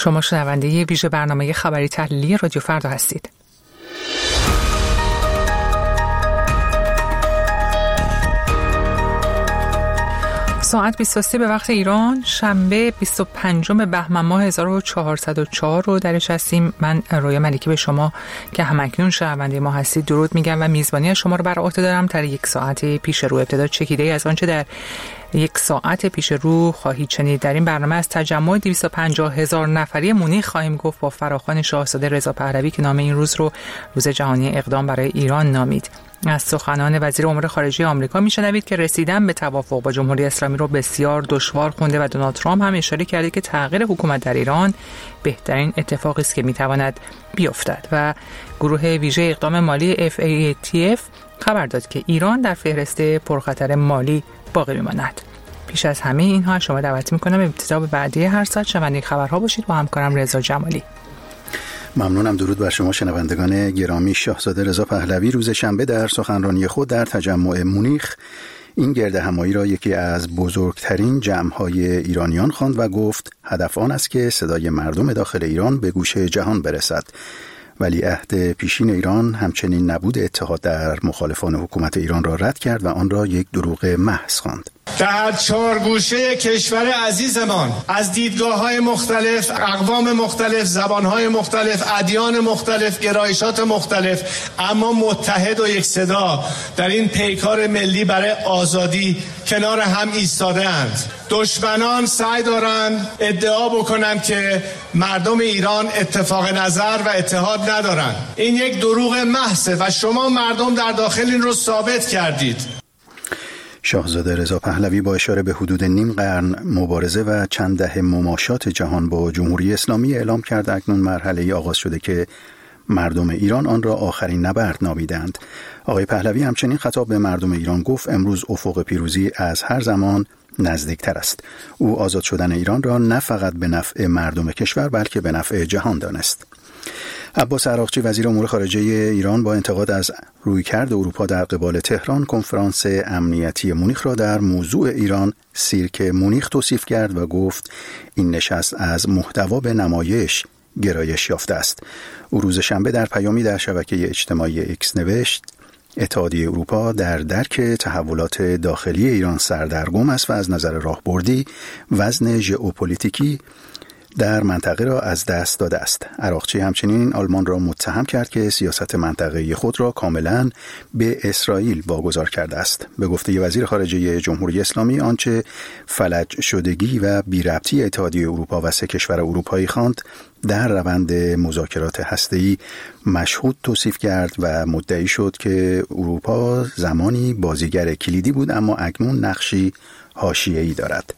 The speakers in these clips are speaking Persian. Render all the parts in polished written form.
شما شنونده ویژه برنامه خبری تحلیلی رادیو فردا هستید. ساعت 23 به وقت ایران شنبه 25 بهمن ماه 1404 رو درش هستیم. من رویا ملکی به شما که همکنون شنونده ما هستید درود میگم و میزبانی شما رو بر عهده دارم تا یک ساعت پیش رو. ابتدا چکیده از آنچه در یک ساعت پیش رو خواهید شنید. در این برنامه از تجمع 250,000 نفری مونیخ خواهیم گفت با فراخوان شاهزاده رضا پهلوی که نام این روز رو روز جهانی اقدام برای ایران نامید. از سخنان وزیر امور خارجه آمریکا میشنوید که رسیدن به توافق با جمهوری اسلامی رو بسیار دشوار خونده و دونالد ترامپ هم اشاره کرده که تغییر حکومت در ایران بهترین اتفاقی است که میتواند بیفتد. و گروه ویژه اقدام مالی FATF خبر داد که ایران در فهرست پرخطر مالی باقی میماند. پیش از همه اینها شما دعوت میکنم ابتدا به بعدی هر ساعت شنونده خبرها باشید با همکارم رضا جمالی. ممنونم. درود بر شما شنوندگان گرامی. شاهزاده رضا پهلوی روز شنبه در سخنرانی خود در تجمع مونیخ این گرد همایی را یکی از بزرگترین جمع‌های ایرانیان خواند و گفت هدف آن است که صدای مردم داخل ایران به گوش جهان برسد. ولیعهد پیشین ایران همچنین نبود اتحاد در مخالفان حکومت ایران را رد کرد و آن را یک دروغ محض خواند. در چهار گوشه کشور عزیزمان از دیدگاه‌های مختلف، اقوام مختلف، زبان‌های مختلف، ادیان مختلف، گرایشات مختلف، اما متحد و یک صدا در این پیکار ملی برای آزادی کنار هم ایستاده‌اند. دشمنان سعی دارند ادعا بکنند که مردم ایران اتفاق نظر و اتحاد ندارند. این یک دروغ محض و شما مردم در داخل این رو ثابت کردید. شاهزاده رضا پهلوی با اشاره به حدود نیم قرن مبارزه و چند دهه مماشات جهان با جمهوری اسلامی اعلام کرد اکنون مرحله‌ای آغاز شده که مردم ایران آن را آخرین نبرد نامیدند. آقای پهلوی همچنین خطاب به مردم ایران گفت امروز افق پیروزی از هر زمان نزدیکتر است. او آزاد شدن ایران را نه فقط به نفع مردم کشور بلکه به نفع جهان دانست. عباس عراقچی وزیر امور خارجه ایران با انتقاد از رویکرد اروپا در قبال تهران کنفرانس امنیتی مونیخ را در موضوع ایران سیرک مونیخ توصیف کرد و گفت این نشست از محتوا به نمایش گرایش یافته است. او روز شنبه در پیامی در شبکه اجتماعی ایکس نوشت اتحادیه اروپا در درک تحولات داخلی ایران سردرگم است و از نظر راهبردی وزن ژئوپلیتیکی در منطقه را از دست داده است. عراقچی همچنین آلمان را متهم کرد که سیاست منطقه‌ای خود را کاملاً به اسرائیل واگذار کرده است. به گفته وزیر خارجه جمهوری اسلامی آنچه فلج شدگی و بی‌ربطی اتحادیه اروپا و سه کشور اروپایی خواند در روند مذاکرات هسته‌ای مشهود توصیف کرد و مدعی شد که اروپا زمانی بازیگر کلیدی بود اما اکنون نقشی حاشیه‌ای دارد.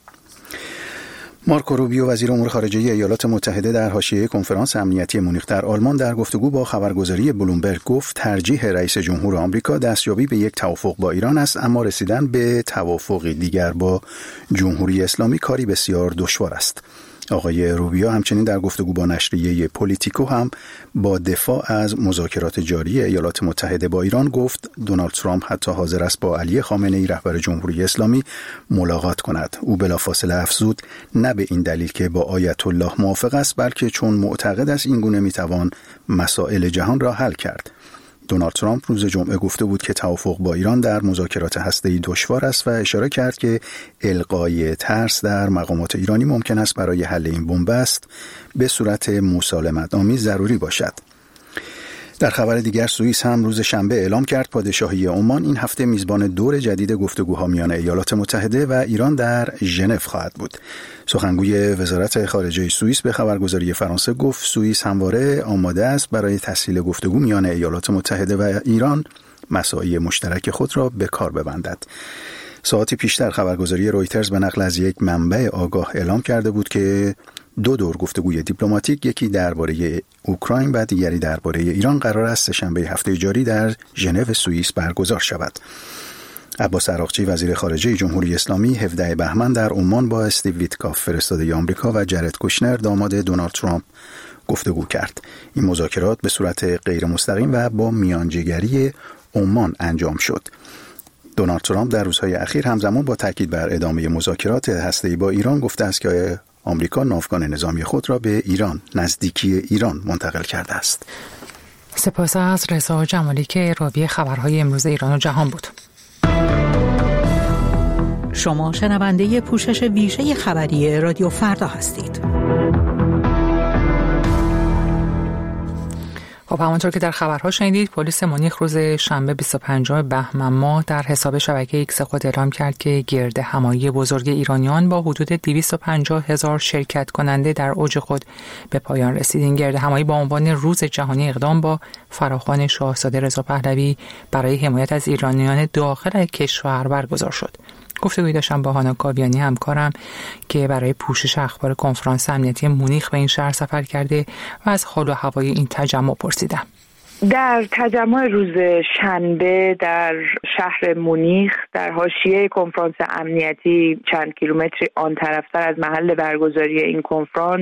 مارکو روبیو وزیر امور خارجه ایالات متحده در حاشیه کنفرانس امنیتی مونیخ در آلمان در گفتگو با خبرگزاری بلومبرگ گفت ترجیح رئیس جمهور آمریکا دستیابی به یک توافق با ایران است اما رسیدن به توافقی دیگر با جمهوری اسلامی کاری بسیار دشوار است. آقای روبیو همچنین در گفتگو با نشریه پولیتیکو هم با دفاع از مذاکرات جاری ایالات متحده با ایران گفت دونالد ترامپ حتی حاضر است با علی خامنه‌ای رهبر جمهوری اسلامی ملاقات کند. او بلافاصله افزود نه به این دلیل که با آیت الله موافق است بلکه چون معتقد است این گونه میتوان مسائل جهان را حل کرد. دونالد ترامپ روز جمعه گفته بود که توافق با ایران در مذاکرات هسته‌ای دشوار است و اشاره کرد که القای ترس در مقامات ایرانی ممکن است برای حل این بنبست به صورت مسالمت‌آمیز ضروری باشد. در خبر دیگر سوئیس هم روز شنبه اعلام کرد پادشاهی عمان این هفته میزبان دور جدید گفتگوها میان ایالات متحده و ایران در ژنو خواهد بود. سخنگوی وزارت خارجه سوئیس به خبرگزاری فرانسه گفت سوئیس همواره آماده است برای تسهیل گفتگو میان ایالات متحده و ایران مساعی مشترک خود را به کار ببندد. ساعتی پیشتر خبرگزاری رویترز به نقل از یک منبع آگاه اعلام کرده بود که دو دور گفتگوی دیپلماتیک یکی درباره اوکراین و دیگری درباره ایران قرار است شنبه هفته جاری در ژنو سوئیس برگزار شود. عباس عراقچی وزیر خارجه جمهوری اسلامی 17 بهمن در عمان با استیو ویتکاف فرستاده آمریکا و جرد کوشنر داماد دونالد ترامپ گفتگو کرد. این مذاکرات به صورت غیر مستقیم و با میانجیگری عمان انجام شد. دونالد ترامپ در روزهای اخیر همزمان با تاکید بر ادامه مذاکرات هسته‌ای با ایران گفته است که آمریکا ناوگان نظامی خود را به ایران، نزدیکی ایران منتقل کرده است. سپاس از رضا جمالی که راوی خبرهای امروز ایران و جهان بود. شما شنونده پوشش ویژه خبری رادیو فردا هستید. خب همانطور که در خبرها شنیدید، پلیس مونیخ روز شنبه 25 بهمن ماه در حساب شبکه ایکس خود اعلام کرد که گرد همایی بزرگ ایرانیان با حدود 250,000 شرکت کننده در اوج خود به پایان رسید. این گرد همایی با عنوان روز جهانی اقدام با فراخوان شاهزاده رضا پهلوی برای حمایت از ایرانیان داخل کشور برگزار شد. گفتگویی داشتم با هانا کاویانی همکارم که برای پوشش اخبار کنفرانس امنیتی مونیخ به این شهر سفر کرده و از حال و هوای این تجمع پرسیدم. در تجمع روز شنبه در شهر مونیخ در حاشیه کنفرانس امنیتی چند کیلومتری آن طرفتر از محل برگزاری این کنفرانس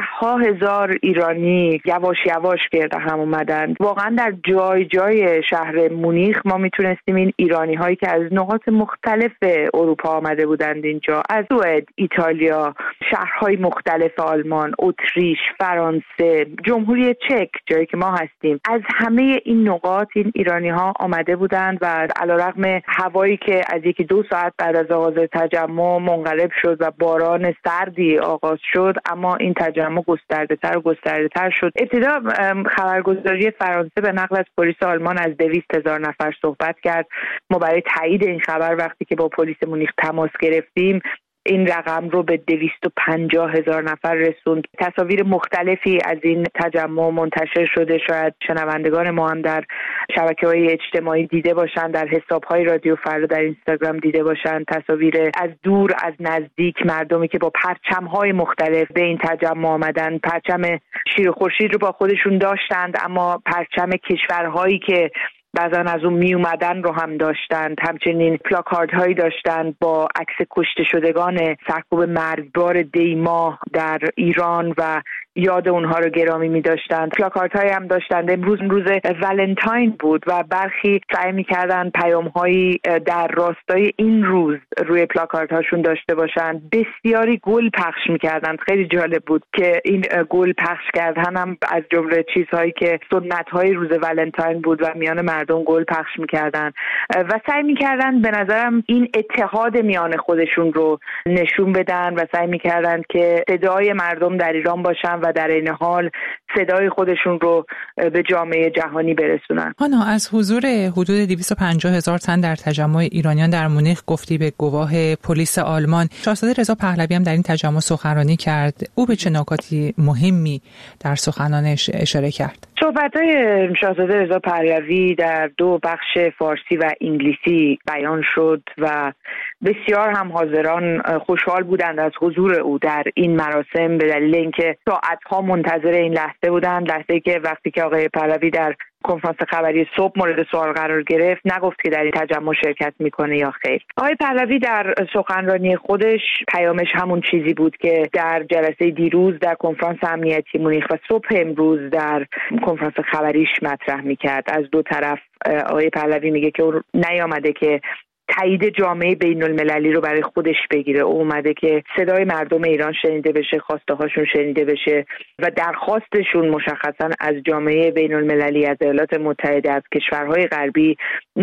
10,000 ایرانی یواش یواش گرد هم اومدند. واقعا در جای جای شهر مونیخ ما میتونستیم این ایرانی هایی که از نقاط مختلف اروپا آمده بودند اینجا، از سوئد، ایتالیا، شهرهای مختلف آلمان، اتریش، فرانسه، جمهوری چک، جایی که ما هستیم، از همه این نقاط این ایرانی ها آمده بودند و علیرغم هوایی که از 1-2 ساعت بعد از آغاز تجمع منقلب شد و باران سردی آغاز شد، اما این تجمع گسترده‌تر و گسترده‌تر شد. ابتدا خبرگزاری فرانسه به نقل از پلیس آلمان از 200,000 نفر صحبت کرد. ما برای تایید این خبر وقتی که با پلیس مونیخ تماس گرفتیم این رقم رو به 250,000 نفر رسوند. تصاویر مختلفی از این تجمع منتشر شده، شاید شنوندگان ما هم در شبکه‌های اجتماعی دیده باشند، در حساب‌های رادیو فردا در اینستاگرام دیده باشند. تصاویر از دور از نزدیک، مردمی که با پرچم‌های مختلف به این تجمع آمدن، پرچم شیر و خورشید رو با خودشون داشتند، اما پرچم کشورهایی که بعضا از اون می اومدن رو هم داشتند. همچنین پلاکاردهایی داشتند با عکس کشته شدگان سرکوب مرگبار دیما در ایران و یاد اونها رو گرامی می داشتند. پلاکاردهایی هم داشتند. امروز روز ولنتاین بود و برخی سعی می کردن پیام‌هایی در راستای این روز روی پلاکاردهاشون داشته باشند. بسیاری گل پخش می کردند. خیلی جالب بود که این گل پخش کردن هم از جمله چیزهایی که سنت‌های روز ولنتاین بود و میان مردم گل پخش می‌کردن و سعی می‌کردن به نظرم این اتحاد میان خودشون رو نشون بدن و سعی می‌کردن که صدای مردم در ایران باشن و در این حال صدای خودشون رو به جامعه جهانی برسونن. هانا، از حضور حدود 250,000 تن در تجمع ایرانیان در مونیخ گفتی به گواه پلیس آلمان. شاهزاده رضا پهلوی هم در این تجمع سخنرانی کرد. او به چه نکاتی مهمی در سخنانش اشاره کرد؟ صحبت‌های شاهزاده رضا پهلوی در 2 بخش فارسی و انگلیسی بیان شد و بسیار هم حاضران خوشحال بودند از حضور او در این مراسم به دلیل اینکه ساعت‌ها منتظر این لحظه بودند. لحظه‌ای که وقتی که آقای پهلوی در کنفرانس خبری صبح مورد سوال قرار گرفت نگفت که در این تجمع شرکت میکنه یا خیر. آقای پهلوی در سخنرانی خودش پیامش همون چیزی بود که در جلسه دیروز در کنفرانس امنیتی مونیخ و صبح امروز در کنفرانس خبریش مطرح میکرد. از 2 طرف آقای پهلوی میگه که او نیامده که تایید جامعه بین المللی رو برای خودش بگیره. او اومده که صدای مردم ایران شنیده بشه، خواسته هاشون شنیده بشه و درخواستشون مشخصا از جامعه بین المللی، از ایالات متحده، از کشورهای غربی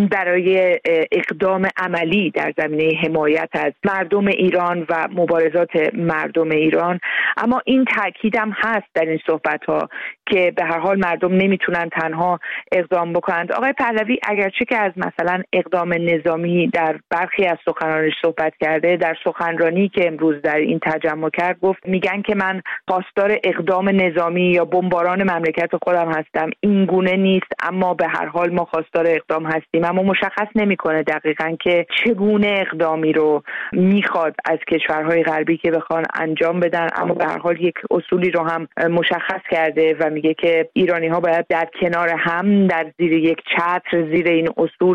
برای اقدام عملی در زمینه حمایت از مردم ایران و مبارزات مردم ایران. اما این تاکید هم هست در این صحبت‌ها که به هر حال مردم نمیتونن تنها اقدام بکنند. آقای پهلوی اگرچه که از مثلا اقدام نظامی در برخی از سخنرانیش صحبت کرده، در سخنرانی که امروز در این تجمع کرد گفت میگن که من خواستار اقدام نظامی یا بمباران مملکت خودم هستم. این گونه نیست، اما به هر حال ما خواستار اقدام هستیم. اما مشخص نمیکنه دقیقاً که چگونه اقدامی رو میخواد از کشورهای غربی که بخوان انجام بدن، اما به هر حال یک اصولی رو هم مشخص کرده و میگه که ایرانی ها باید در کنار هم در زیر یک چتر، زیر این اصول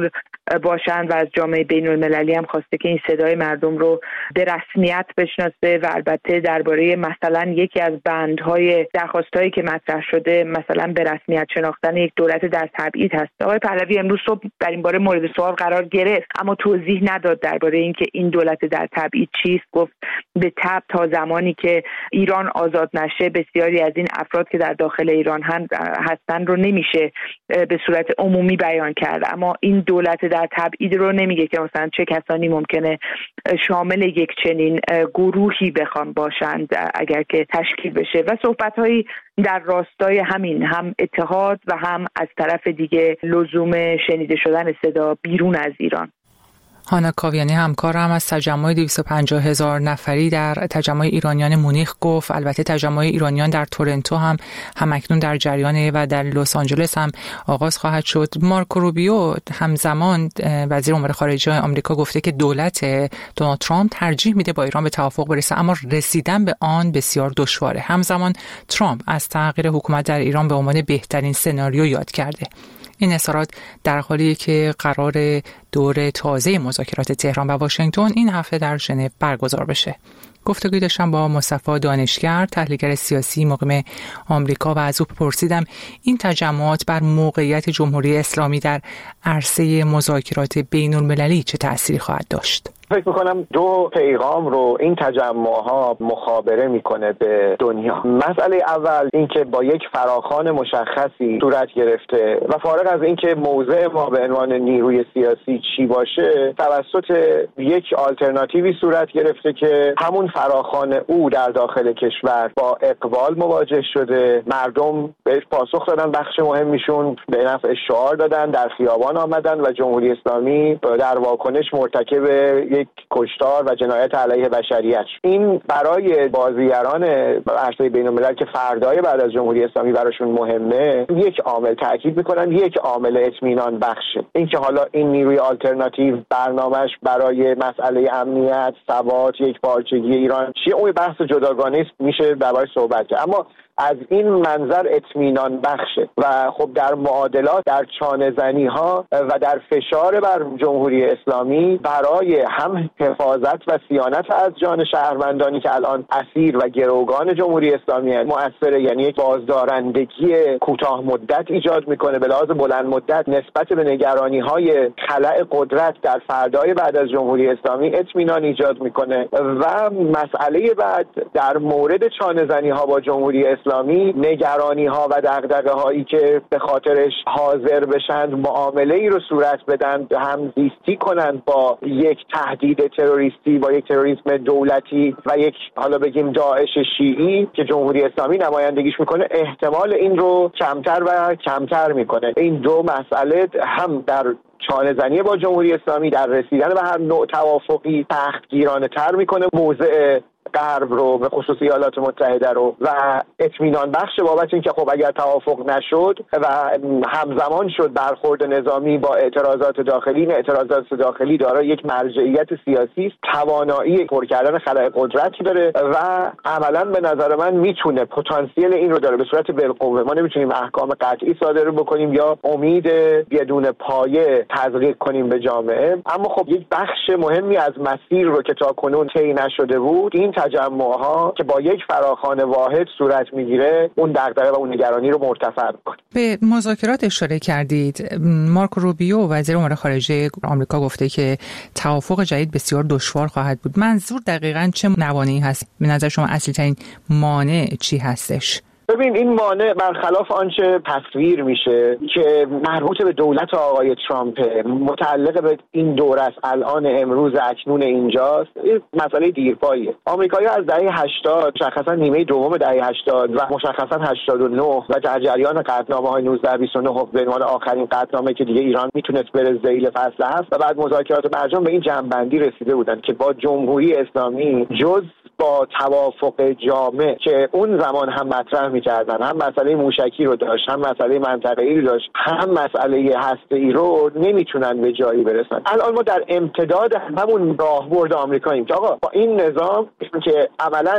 باشند و از جامعه بین المللی هم خواسته که این صدای مردم رو به رسمیت بشناسه و البته درباره مثلا یکی از بندهای درخواستایی که مطرح شده مثلا به رسمیت شناختن یک دولت در تبعید هست. آقای پهلوی امروز صبح در این باره مورد سوال قرار گرفت اما توضیح نداد درباره اینکه این دولت در تبعید چیست. گفت به تبع تا زمانی که ایران آزاد نشه بسیاری از این افراد که در داخل ایران هستن رو نمیشه به صورت عمومی بیان کرد، اما این دولت در تبعید رو نمیگه که مثلا چه کسانی ممکنه شامل یک چنین گروهی بخوان باشند اگر که تشکیل بشه و صحبت‌هایی در راستای همین هم اتحاد و هم از طرف دیگه لزوم شنیده شدن صدا بیرون از ایران. هانا کاویانی همکارم از تجمع 250,000 نفری در تجمع ایرانیان مونیخ گفت البته تجمع ایرانیان در تورنتو هم همکنون در جریانه و در لس آنجلس هم آغاز خواهد شد. مارکو روبیو همزمان وزیر امور خارجه آمریکا گفته که دولت دونالد ترامپ ترجیح میده با ایران به توافق برسه اما رسیدن به آن بسیار دشواره. همزمان ترامپ از تغییر حکومت در ایران به عنوان بهترین سناریو یاد کرده. این اظهارات در حالیه که قرار دور تازه مذاکرات تهران و واشنگتن این هفته در ژنو برگزار بشه. گفتگوی داشتم با مصطفی دانشگر، تحلیلگر سیاسی مقیم آمریکا و از او پرسیدم این تجمعات بر موقعیت جمهوری اسلامی در عرصه مذاکرات بین المللی چه تأثیری خواهد داشت؟ فکر میکنم دو پیغام رو این تجمعها مخابره میکنه به دنیا. مسئله اول اینکه با یک فراخوان مشخصی صورت گرفته و فارغ از اینکه موضع ما به عنوان نیروی سیاسی چی باشه توسط یک آلترناتیوی صورت گرفته که همون فراخوان او در داخل کشور با اقبال مواجه شده، مردم بهش پاسخ دادن، بخش مهمیشون به نفع شعار دادن، در خیابان آمدن و جمهوری اسلامی در واکنش مرتکب یک کشتار و جنایت علیه بشریت. این برای بازیگران عرصه بین‌الملل که فردای بعد از جمهوری اسلامی براشون مهمه یک عامل تاکید میکنن، یک عامل اطمینان بخشه. اینکه حالا این نیروی آلترناتیو برنامه‌اش برای مسئله امنیت، ثبات، یک پارچگی ایران چیه، اون بحث جداگانه است، میشه دربارش صحبت کرد، اما از این منظر اطمینان بخشه و خب در معادلات، در چانه‌زنی ها و در فشار بر جمهوری اسلامی برای هم حفاظت و صیانت از جان شهروندانی که الان اسیر و گروگان جمهوری اسلامی هستند مؤثره، یعنی یک بازدارندگی کوتاه مدت ایجاد میکنه به لحاظ بلند مدت نسبت به نگرانی های خلأ قدرت در فردای بعد از جمهوری اسلامی اطمینان ایجاد میکنه. و مسئله بعد در مورد چانه‌زنی ها با جمهوری اسلامی نگرانی ها و دغدغه هایی که به خاطرش حاضر بشند معامله ای رو صورت بدن، هم زیستی کنند با یک تهدید تروریستی، با یک تروریسم دولتی و یک حالا بگیم داعش شیعی که جمهوری اسلامی نمایندگیش میکنه، احتمال این رو کمتر و کمتر میکنه. این دو مسئله هم در چانه‌زنی با جمهوری اسلامی در رسیدن به هر نوع توافقی سختگیرانه تر میکنه موضع غرب رو، به خصوص ایالات متحده رو، و اطمینان بخش بابت اینکه خب اگر توافق نشد و همزمان شد برخورد نظامی با اعتراضات داخلی، این اعتراضات داخلی دارای یک مرجعیت سیاسی است، توانایی پر کردن خلأ قدرتی داره و عملاً به نظر من میتونه پتانسیل این رو داره به صورت بالقوه. ما نمیتونیم احکام قطعی صادر بکنیم یا امید بدون پایه تزریق کنیم به جامعه، اما خب یک بخش مهمی از مسیر رو که تاکنون طی نشده بود، این تجمعها که با یک فراخوان واحد صورت میگیره اون دغدغه و اون نگرانی رو مرتفع میکنه. به مذاکرات اشاره کردید. مارکو روبیو وزیر امور خارجه آمریکا گفته که توافق جدید بسیار دشوار خواهد بود. منظور دقیقاً چه موانعی هست؟ به نظر شما اصلی ترین مانع چی هستش؟ ببین، این مانع برخلاف آنچه تصویر میشه که مربوط به دولت آقای ترامپ، متعلق به این دوره است، الان امروز اکنون اینجاست، این مسئله دیرپاییه. آمریکایی‌ها از دهه 80 مشخصا نیمه دوم دهه 80 و مشخصا 89 و در جریان قطعنامه‌های 1929 به عنوان آخرین قطعنامه که دیگه ایران میتونست بره ذیل فصل هست و بعد مذاکرات برجام به این جنبندی رسیده بودند که با جمهوری اسلامی جز با توافق جامع که اون زمان هم مطرح می‌کردن، هم مسئله موشکی رو داشت، هم مسئله منطقه‌ای رو داشت، هم مسئله هسته‌ای رو، نمیتونن به جایی برسن. الان ما در امتداد همون راهبرد آمریکاییم که آقا با این نظام که عملاً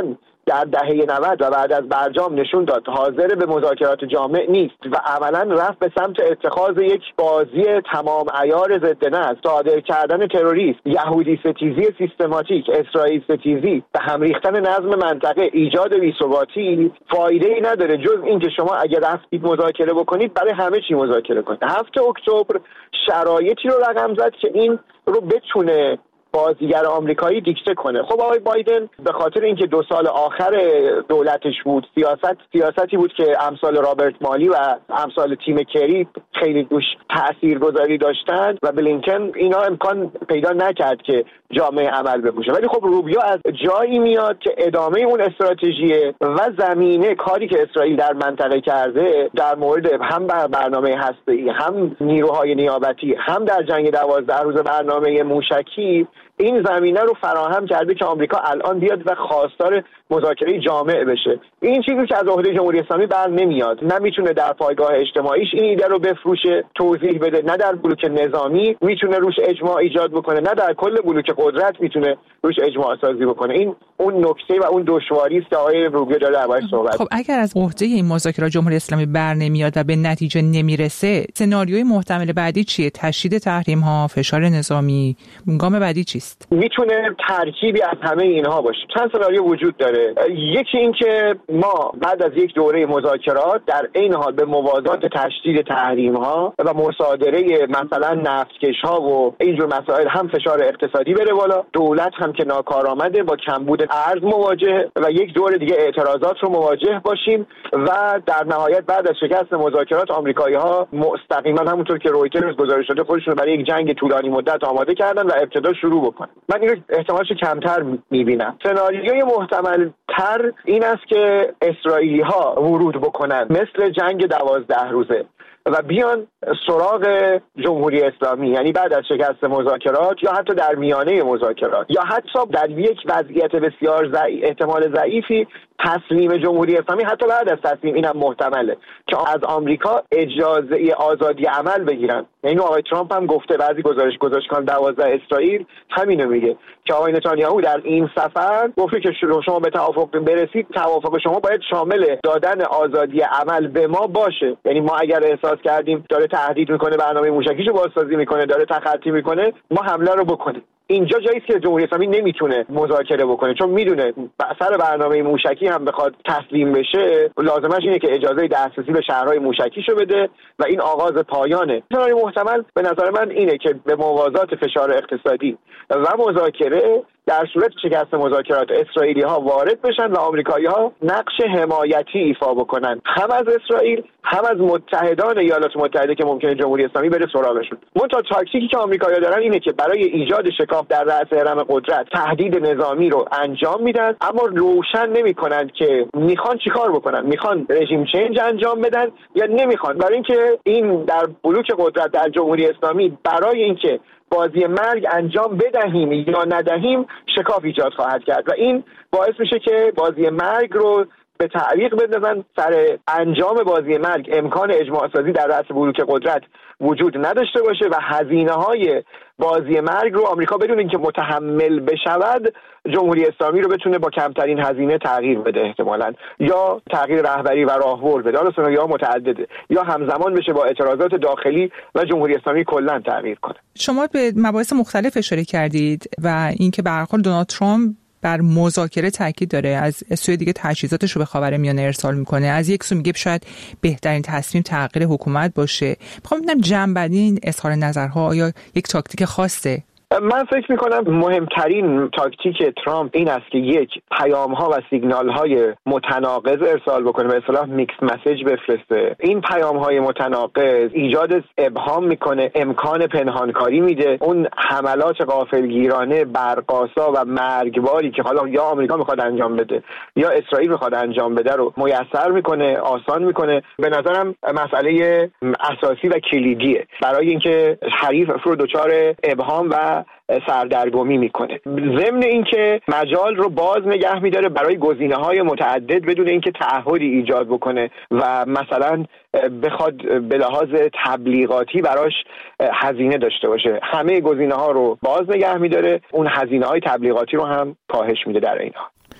در دهه 90 و بعد از برجام نشون داد حاضر به مذاکرات جامع نیست و عملاً رفت به سمت اتخاذ یک بازی تمام عیار ضد نسل، صادر کردن تروریست، یهودی ستیزی سیستماتیک، اسرائیل ستیزی، به هم ریختن نظم منطقه، ایجاد بی‌ثباتی، فایده‌ای نداره جز اینکه شما اگر رفتید مذاکره بکنید برای همه چی مذاکره کنید. 7 اکتبر شرایطی رو رقم زد که این رو بتونه بازیگر آمریکایی دیکته کنه. خب آقای بایدن به خاطر اینکه 2 سال آخر دولتش بود، سیاستی بود که امثال رابرت مالی و امثال تیم کری خیلی دوش تاثیرگذاری داشتند و بلینکن اینا امکان پیدا نکرد که جامعه عمل بپوشه. ولی خب روبیو از جایی میاد که ادامه اون استراتژی و زمینه کاری که اسرائیل در منطقه کرده در مورد هم برنامه هسته‌ای، هم نیروهای نیابتی، هم در جنگ 12 روز برنامه موشکی، این زمینه رو فراهم کرده که آمریکا الان بیاد و خواستار مذاکره جامع بشه. این چیزی که از عهده جمهوری اسلامی بر نمیاد، نمیتونه در پایگاه اجتماعیش این ایده رو بفروشه، توضیح بده، نه در بلوک نظامی میتونه روش اجماع ایجاد بکنه، نه در کل بلوک قدرت میتونه روش اجماع سازی بکنه. این اون نکته و اون دشواری است که آقای روبیو داره دربارش صحبت. خب اگر از عهده این مذاکره جمهوری اسلامی بر نمیاد و به نتیجه نمیرسه، سناریوی محتمل بعدی چیه؟ تشدید تحریم ها، فشار نظامی، گام بعدی چیست؟ میتونه ترکیبی از همه اینها باشه. چند سناریو وجود داره. یکی این که ما بعد از یک دوره مذاکرات در عین حال به موازات تشدید تحریم ها و مصادره مثلا نفتکش ها و اینجور مسائل هم فشار اقتصادی بره بالا، دولت هم که ناکارآمده با کمبود ارز مواجه و یک دور دیگه اعتراضات رو مواجه باشیم و در نهایت بعد از شکست مذاکرات آمریکایی‌ها مستقیما همونطور که رویترز گزارش داده خودشون برای یک جنگ طولانی مدت آماده کردن و ابتدا شروع بکنن. من اینو احتمالش کمتر میبینم. سناریوی محتمل تر این است که اسرائیلی‌ها ورود بکنن مثل جنگ 12 روزه و بیان سراغ جمهوری اسلامی، یعنی بعد از شکست مذاکرات یا حتی در میانه مذاکرات یا حتی در یک وضعیت بسیار احتمال ضعیفی تسلیم جمهوری اسلامی، حتی بعد از تسلیم اینم محتمله که از آمریکا اجازه آزادی عمل بگیرن. یعنی آقای ترامپ هم گفته، بعضی گزارشگاه 12 اسرائیل همینو میگه که آقای نتانیاهو در این سفر گفته که شما به توافق برسید، توافق شما باید شامل دادن آزادی عمل به ما باشه. یعنی ما اگر احساس کردیم داره تهدید میکنه، برنامه موشکیشو بازسازی میکنه، داره تخطی میکنه، ما حمله رو بکنیم. اینجا جایی است که جمهوری اسلامی نمیتونه مذاکره بکنه، چون میدونه سر برنامه موشکی هم بخواد تسلیم بشه لازمش اینه که اجازه دسترسی به شهرهای موشکیشو بده و این آغاز پایانه. سناریوی محتمل به نظر من اینه که به موازات فشار اقتصادی و مذاکره در صورت شکست مذاکرات اسرائیلی ها وارد بشن و آمریکایی ها نقش حمایتی ایفا بکنن، هم از اسرائیل هم از متحدان ایالات متحده که ممکنه جمهوری اسلامی بره سراغشون. منتها تاکتیکی که آمریکایی‌ها دارن اینه که برای ایجاد شکاف در رأس هرم قدرت تهدید نظامی رو انجام میدن، اما روشن نمیکنن که میخوان چیکار بکنن، میخوان رژیم چنج انجام بدن یا نمیخوان. برای اینکه این در بلوک قدرت در جمهوری اسلامی برای اینکه بازی مرگ انجام بدهیم یا ندهیم شکاف ایجاد خواهد کرد و این باعث میشه که بازی مرگ رو به تعویق بندازن. سر انجام بازی مرگ امکان اجماع سازی در رأس بلوک قدرت وجود نداشته باشه و هزینه‌های بازی مرگ رو آمریکا بدون اینکه متحمل بشود جمهوری اسلامی رو بتونه با کمترین هزینه تغییر بده، احتمالاً یا تغییر رهبری و راهبر بده. حالا سناریوها متعدده، یا همزمان بشه با اعتراضات داخلی و جمهوری اسلامی کلاً تغییر کنه. شما به مباحث مختلف اشاره کردید و اینکه به هر حال دونالد ترامپ بر مذاکره تاکید داره، از سوی دیگه تجهیزاتش رو به خاورمیانه ارسال میکنه، از یک سو میگه شاید بهترین تصمیم تغییر حکومت باشه. میخوام ببینم جنبندی این اظهار نظرها آیا یک تاکتیک خاصه؟ من فکر میکنم مهمترین تاکتیک ترامپ این است که یک پیام‌ها و سیگنال‌های متناقض ارسال بکنه، به اصطلاح میکس مسیج بفرسته. این پیام‌های متناقض ایجاد ابهام میکنه، امکان پنهانکاری میده. اون حملات غافلگیرانه، برق‌آسا و مرگباری که حالا یا آمریکا میخواد انجام بده یا اسرائیل میخواد انجام بده رو میسر میکنه، آسان میکنه. به نظرم مسئله اساسی و کلیدیه برای اینکه حریف رو دچار ابهام و سردرگمی میکنه، ضمن اینکه مجال رو باز نگه میداره برای گزینه‌های متعدد بدون اینکه تعهدی ایجاد بکنه و مثلا بخواد به لحاظ تبلیغاتی براش هزینه داشته باشه. همه گزینه‌ها رو باز نگه میداره، اون هزینه‌های تبلیغاتی رو هم کاهش میده در اینها.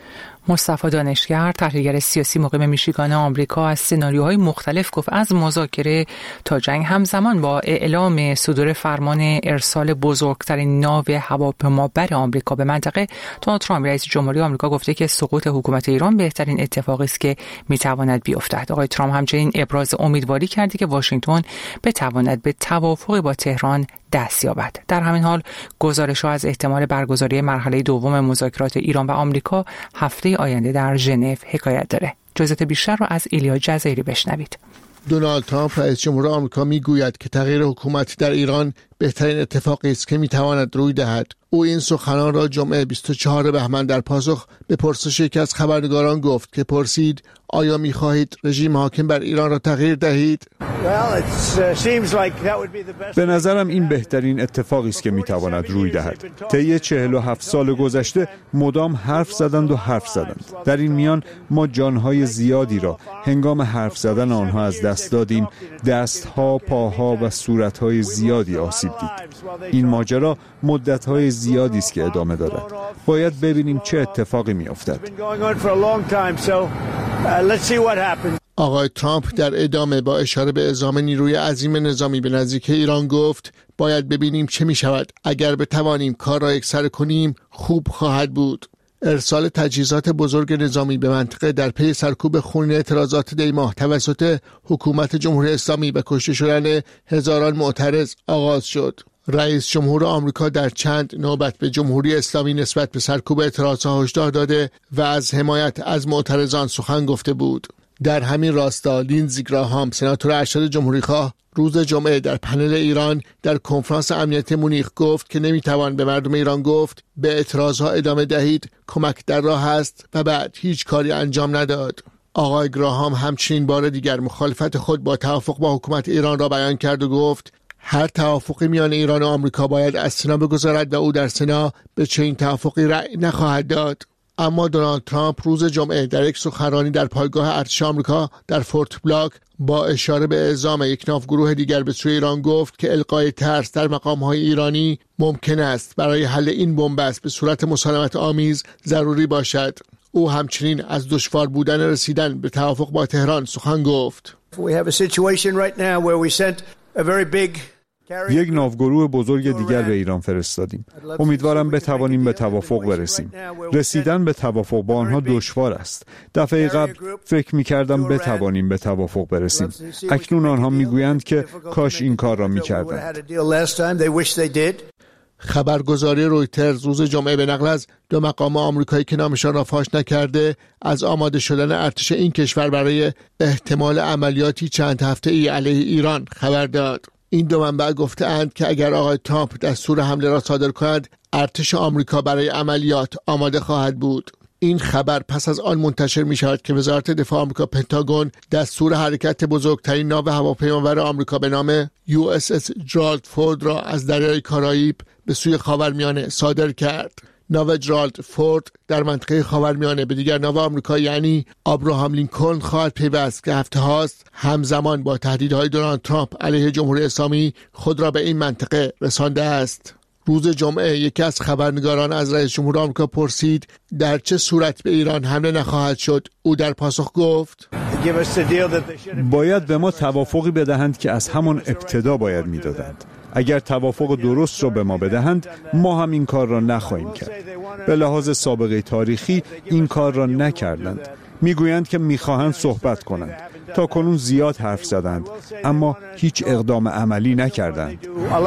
مصطفی دانشگر، تحلیلگر سیاسی مقیم میشیگان آمریکا، از سناریوهای مختلف گفت، از مذاکره تا جنگ، همزمان با اعلام صدور فرمان ارسال بزرگترین ناو هواپیمابر آمریکا به منطقه، دونالد ترامپ رئیس جمهوری آمریکا گفته که سقوط حکومت ایران بهترین اتفاقی است که میتواند بیفتد. آقای ترامپ همچنین ابراز امیدواری کرده که واشنگتن بتواند به توافقی با تهران دست یابد. در همین حال گزارش‌ها از احتمال برگزاری مرحله دوم مذاکرات ایران و آمریکا هفته آینده در ژنو حکایت داره. جزئیات بیشتر را از ایلیا جزیری بشنوید. دونالد ترامپ رئیس جمهور آمریکا میگوید که تغییر حکومت در ایران بهترین اتفاقی است که میتواند روی دهد. او این سخنان را جمعه 24 بهمن در پاسخ به پرسش یکی از خبرنگاران گفت که پرسید آیا می‌خواهید رژیم حاکم بر ایران را تغییر دهید؟ به نظرم این بهترین اتفاقی است که میتواند روی دهد. طی 47 سال گذشته مدام حرف زدند. در این میان ما جانهای زیادی را هنگام حرف زدن آنها از دست دادیم. دستها، پاها و صورتهای زیادی آسیب دید. این ماجرا مدتهای زیادی است که ادامه دارد. باید ببینیم چه اتفاقی میافتد. آقای ترامپ در ادامه با اشاره به اعزام نیروی عظیم نظامی به نزدیکی ایران گفت باید ببینیم چه می شود. اگر بتوانیم کار را یکسره کنیم خوب خواهد بود. ارسال تجهیزات بزرگ نظامی به منطقه در پی سرکوب خونین اعتراضات دی ماه توسط حکومت جمهوری اسلامی و کشته شدن هزاران معترض آغاز شد. رئیس جمهور آمریکا در چند نوبت به جمهوری اسلامی نسبت به سرکوب اعتراضها هشدار داده و از حمایت از معترضان سخن گفته بود. در همین راستا لیندزی گراهام، سناتور ارشد جمهوریخواه، روز جمعه در پنل ایران در کنفرانس امنیتی مونیخ گفت که نمیتوان به مردم ایران گفت به اعتراضها ادامه دهید، کمک در راه است و بعد هیچ کاری انجام نداد. آقای گراهام همچنین بار دیگر مخالفت خود با توافق با حکومت ایران را بیان کرد و گفت هر توافقی میان ایران و آمریکا باید از سنا بگذرد و او در سنا به چنین توافقی رأی نخواهد داد. اما دونالد ترامپ روز جمعه در یک سخنرانی در پایگاه ارتش آمریکا در فورت بلاک با اشاره به اعزام یک ناوگروه دیگر به سوی ایران گفت که القای ترس در مقام‌های ایرانی ممکن است برای حل این بنبست به صورت مسالمت آمیز ضروری باشد. او همچنین از دشوار بودن رسیدن به توافق با تهران سخن گفت. یک ناوگروه بزرگ دیگر به ایران فرستادیم. امیدوارم بتوانیم به توافق برسیم. رسیدن به توافق با آنها دشوار است. دفعه قبل فکر می‌کردم بتوانیم به توافق برسیم. اکنون آنها می‌گویند که کاش این کار را می‌کردند. خبرگزاری رویترز روز جمعه به نقل از دو مقام آمریکایی که نامشان را فاش نکرده از آماده شدن ارتش این کشور برای احتمال عملیاتی چند هفته‌ای علیه ایران خبر داد. این دو منبع گفته‌اند که اگر آقای ترامپ دستور حمله را صادر کند، ارتش آمریکا برای عملیات آماده خواهد بود. این خبر پس از آن منتشر می شود که وزارت دفاع آمریکا پنتاگون دستور حرکت بزرگترین ناو هواپیمابر آمریکا به نام USS جرالد فورد را از دریای کارائیب به سوی خاورمیانه صادر کرد. ناو جرالد فورد در منطقه خاورمیانه به دیگر ناو آمریکا یعنی آبراهام لینکلن خواهد پیوست که هفته هاست همزمان با تهدیدهای دونالد ترامپ علیه جمهوری اسلامی خود را به این منطقه رسانده است. روز جمعه یکی از خبرنگاران از رئیس جمهور آمریکا پرسید در چه صورت به ایران حمله نخواهد شد. او در پاسخ گفت باید به ما توافقی بدهند که از همان ابتدا باید میدادند. اگر توافق درست را به ما بدهند ما هم این کار را نخواهیم کرد. به لحاظ سابقه تاریخی این کار را نکردند. میگویند که میخواهند صحبت کنند. تا کنون زیاد حرف زدند اما هیچ اقدام عملی نکردند.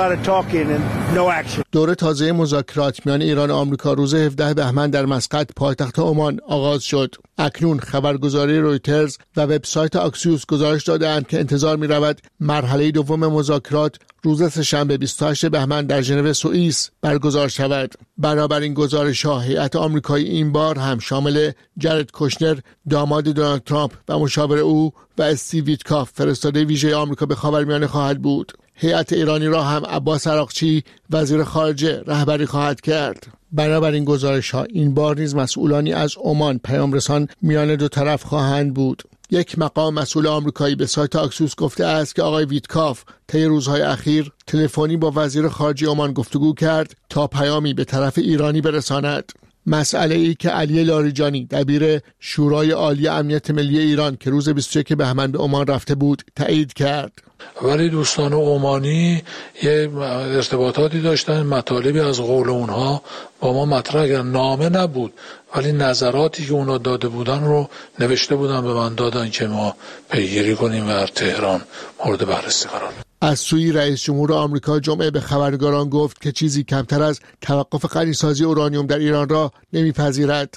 دوره تازه مذاکرات میان ایران و آمریکا روز 17 بهمن در مسقط پایتخت عمان آغاز شد. اکنون خبرگزاری رویترز و وبسایت آکسیوس گزارش دادند که انتظار می‌رود مرحله دوم مذاکرات روز سه‌شنبه 28 بهمن در ژنو سوئیس برگزار شود. بنابراین گزارش‌ها هیئت آمریکایی این بار هم شامل جرد کوشنر داماد دونالد ترامپ و مشاور او و استیو ویتکاف فرستاده ویژه آمریکا به خاورمیانه خواهد بود. هیئت ایرانی را هم عباس عراقچی وزیر خارجه رهبری خواهد کرد. بنابراین گزارش‌ها این بار نیز مسئولانی از عمان پیامرسان میان دو طرف خواهند بود. یک مقام مسئول آمریکایی به سایت آکسیوس گفته است که آقای ویتکاف طی روزهای اخیر تلفنی با وزیر خارجه عمان گفتگو کرد تا پیامی به طرف ایرانی برساند. مسئله ای که علی لاریجانی دبیر شورای عالی امنیت ملی ایران که روز 21 بهمن به عمان رفته بود تایید کرد. ولی دوستان عمانی یه ارتباطاتی داشتن، مطالبی از قول اونها با ما مطرح کردن، نامه نبود ولی نظراتی که اونا داده بودن رو نوشته بودن به من دادن که ما پیگیری کنیم و تهران مورد بررسی قرار بدیم. از سوی رئیس جمهور آمریکا جمعه به خبرنگاران گفت که چیزی کمتر از توقف غنیسازی اورانیوم در ایران را نمیپذیرد.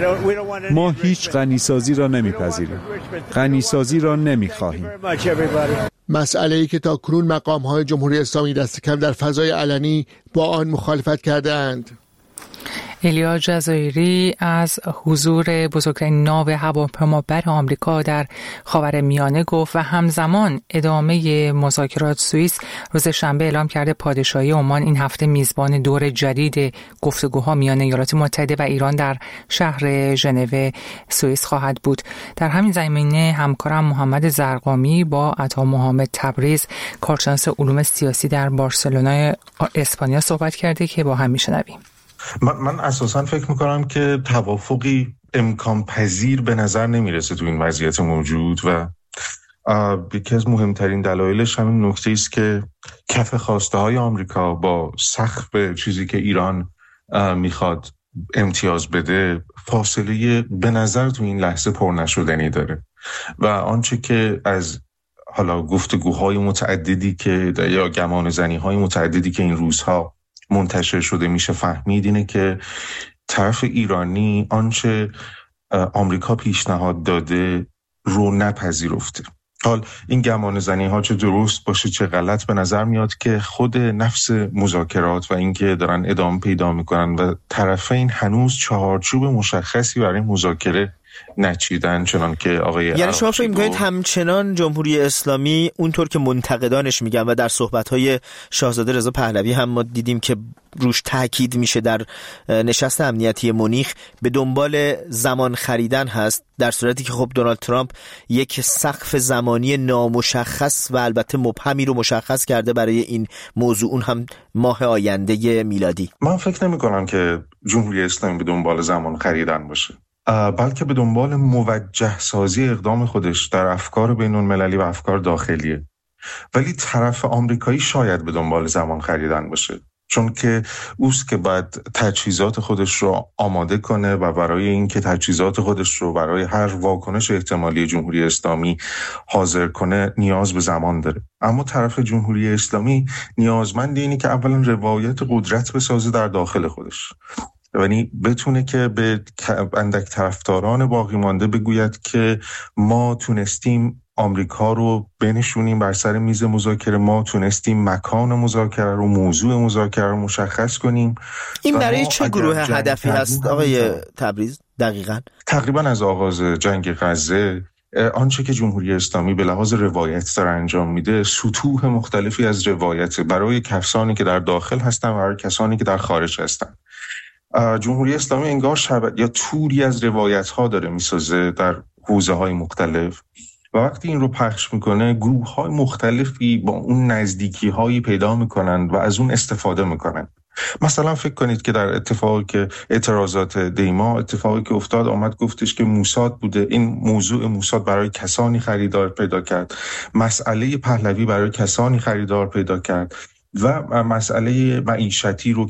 ما هیچ غنیسازی را نمیپذیریم. غنیسازی را نمیخواهیم. مسئله‌ای که تاکنون مقام‌های جمهوری اسلامی دست کم در فضای علنی با آن مخالفت کرده‌اند. ایلیا جزایری از حضور بزرگترین ناو هواپیمابر آمریکا در خاورمیانه گفت و همزمان ادامه مذاکرات سوئیس روز شنبه اعلام کرده پادشاهی عمان این هفته میزبان دور جدید گفتگوها میان ایالات متحده و ایران در شهر ژنو سوئیس خواهد بود. در همین زمینه همکارم محمد زرقامی با عطا محمد تبریز کارشناس علوم سیاسی در بارسلونا اسپانیا صحبت کرده که با هم میشنویم. من اساساً فکر میکنم که توافقی امکان پذیر به نظر نمیرسه تو این وضعیت موجود و یکی از مهمترین دلایلش همین نکته است که کف خواسته های آمریکا با سقف چیزی که ایران میخواد امتیاز بده فاصله به نظر تو این لحظه پر نشدنی داره و آنچه که از حالا گفتگوهای متعددی که یا گمان زنی های متعددی که این روزها منتشر شده میشه فهمید اینه که طرف ایرانی آنچه آمریکا پیشنهاد داده رو نپذیرفته. حال این گمان زنی ها چه درست باشه چه غلط به نظر میاد که خود نفس مذاکرات و اینکه دارن ادامه پیدا میکنن و طرفین هنوز چهارچوب مشخصی برای مذاکره نچیدن، چنان که آقای یعنی شما فکر می‌کنید همچنان جمهوری اسلامی اونطور که منتقدانش میگن و در صحبت‌های شاهزاده رضا پهلوی هم ما دیدیم که روش تاکید میشه در نشست امنیتی مونیخ به دنبال زمان خریدن هست، در صورتی که خب دونالد ترامپ یک سقف زمانی نامشخص و البته مبهمی رو مشخص کرده برای این موضوع، اون هم ماه آینده میلادی. من فکر نمی‌کنم که جمهوری اسلامی به دنبال زمان خریدن باشه، بلکه به دنبال موجه سازی اقدام خودش در افکار بین‌المللی و افکار داخلیه. ولی طرف آمریکایی شاید به دنبال زمان خریدن باشه، چون که اوست که باید تجهیزات خودش رو آماده کنه و برای اینکه تجهیزات خودش رو برای هر واکنش احتمالی جمهوری اسلامی حاضر کنه نیاز به زمان داره. اما طرف جمهوری اسلامی نیازمند اینه که اولا روایت قدرت بسازه در داخل خودش، یعنی بتونه که به اندک طرفداران باقی مانده بگوید که ما تونستیم آمریکا رو بنشونیم بر سر میز مذاکره، ما تونستیم مکان مذاکره رو، موضوع مذاکره رو مشخص کنیم. این برای چه گروه هدفی هست آقای تبریز دقیقاً؟ تقریبا از آغاز جنگ غزه آنچه که جمهوری اسلامی به لحاظ روایت داره انجام میده سطوح مختلفی از روایت برای کسانی که در داخل هستن و برای کسانی که در خارج هستن. جمهوری اسلامی انگار یا توری از روایت‌ها داره میسازه در حوزه‌های مختلف و وقتی این رو پخش میکنه گروه‌های مختلفی با اون نزدیکی‌هایی پیدا میکنن و از اون استفاده میکنن. مثلا فکر کنید که در اتفاقی که اعتراضات دیما اتفاقی که افتاد آمد گفتش که موساد بوده، این موضوع موساد برای کسانی خریدار پیدا کرد، مسئله پهلوی برای کسانی خریدار پیدا کرد و مسئله معیشتی رو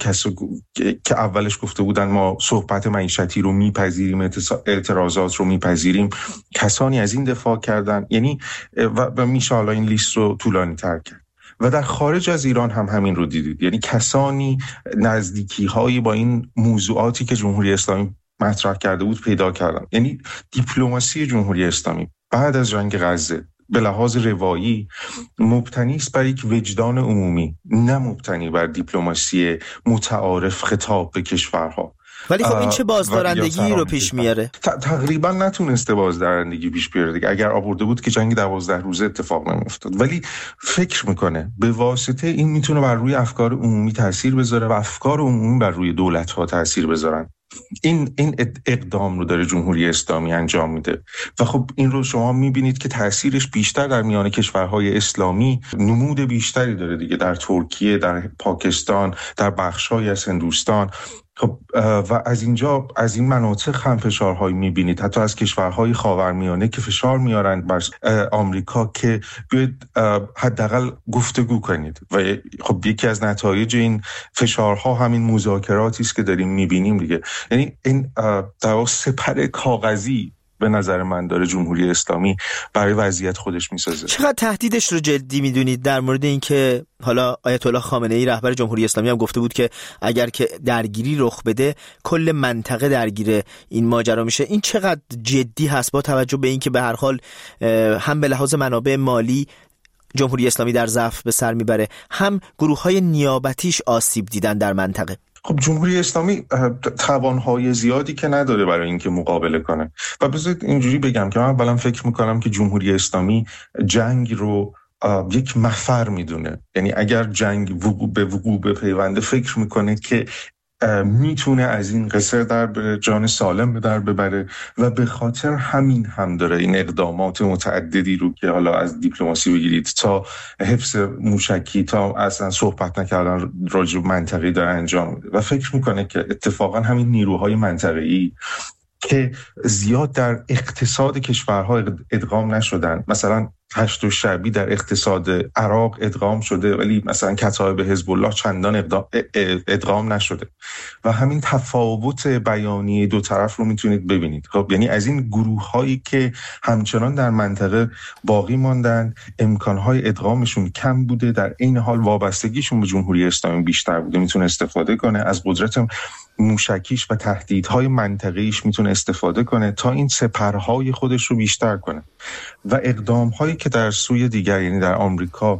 که اولش گفته بودن ما صحبت معیشتی رو میپذیریم، اعتراضات رو میپذیریم، کسانی از این دفاع کردن، یعنی و میشه حالا این لیست رو طولانی تر کرد. و در خارج از ایران هم همین رو دیدید، یعنی کسانی نزدیکی هایی با این موضوعاتی که جمهوری اسلامی مطرح کرده بود پیدا کردن. یعنی دیپلماسی جمهوری اسلامی بعد از جنگ غزه به لحاظ روایی مبتنی است بر یک وجدان عمومی، نه مبتنی بر دیپلماسی متعارف خطاب به کشورها. ولی خب این چه بازدارندگی رو پیش میاره؟ تقریبا نتونسته بازدارندگی پیش بیاره دیگه. اگر آورده بود که جنگ 12 روزه اتفاق نمیافتاد. ولی فکر میکنه به واسطه این میتونه بر روی افکار عمومی تاثیر بذاره و افکار عمومی بر روی دولت‌ها تاثیر بذارن. این اقدام رو داره جمهوری اسلامی انجام میده و خب این رو شما میبینید که تاثیرش بیشتر در میان کشورهای اسلامی نمود بیشتری داره دیگه، در ترکیه، در پاکستان، در بخش‌های از هندوستان. خب و از این مناطق هم فشارهایی میبینید، حتی از کشورهای خاورمیانه که فشار میارن بر آمریکا که بیاید حداقل گفتگو کنید. و خب یکی از نتایج این فشارها همین مذاکراتی است که داریم میبینیم دیگه. یعنی این در سپر کاغذی به نظر من داره جمهوری اسلامی برای وضعیت خودش میسازه. چقدر تهدیدش رو جدی میدونید در مورد اینکه حالا آیت الله خامنه ای رهبر جمهوری اسلامی هم گفته بود که اگر که درگیری رخ بده کل منطقه درگیر این ماجرا میشه؟ این چقدر جدی هست با توجه به اینکه به هر حال هم به لحاظ منابع مالی جمهوری اسلامی در ضعف به سر میبره، هم گروه‌های نیابتیش آسیب دیدن در منطقه؟ خب جمهوری اسلامی توانهای زیادی که نداره برای اینکه مقابله کنه. و بذارید اینجوری بگم که من اولا فکر میکنم که جمهوری اسلامی جنگ رو یک مفر میدونه. یعنی اگر جنگ به وقوع بپیونده فکر میکنه که میتونه از این قصر در جان سالم به در ببره و به خاطر همین هم داره این اقدامات متعددی رو که حالا از دیپلماسی بگیرید تا حفظ موشکی تا اصلا صحبت نکردن راجع به منطقه‌ای داره انجام میده. و فکر میکنه که اتفاقا همین نیروهای منطقه‌ای که زیاد در اقتصاد کشورها ادغام نشدن، مثلا هشت شعبی در اقتصاد عراق ادغام شده ولی مثلا کتایب حزب الله چندان ادغام نشده و همین تفاوت بیانیه دو طرف رو میتونید ببینید. خب یعنی از این گروه هایی که همچنان در منطقه باقی ماندن، امکانهای ادغامشون کم بوده، در این حال وابستگیشون به جمهوری اسلامی بیشتر بوده، میتونه استفاده کنه از قدرت موشکیش و تهدیدهای منطقه‌ایش، میتونه استفاده کنه تا این سپرهای خودش رو بیشتر کنه. و اقدام‌هایی که در سوی دیگر یعنی در آمریکا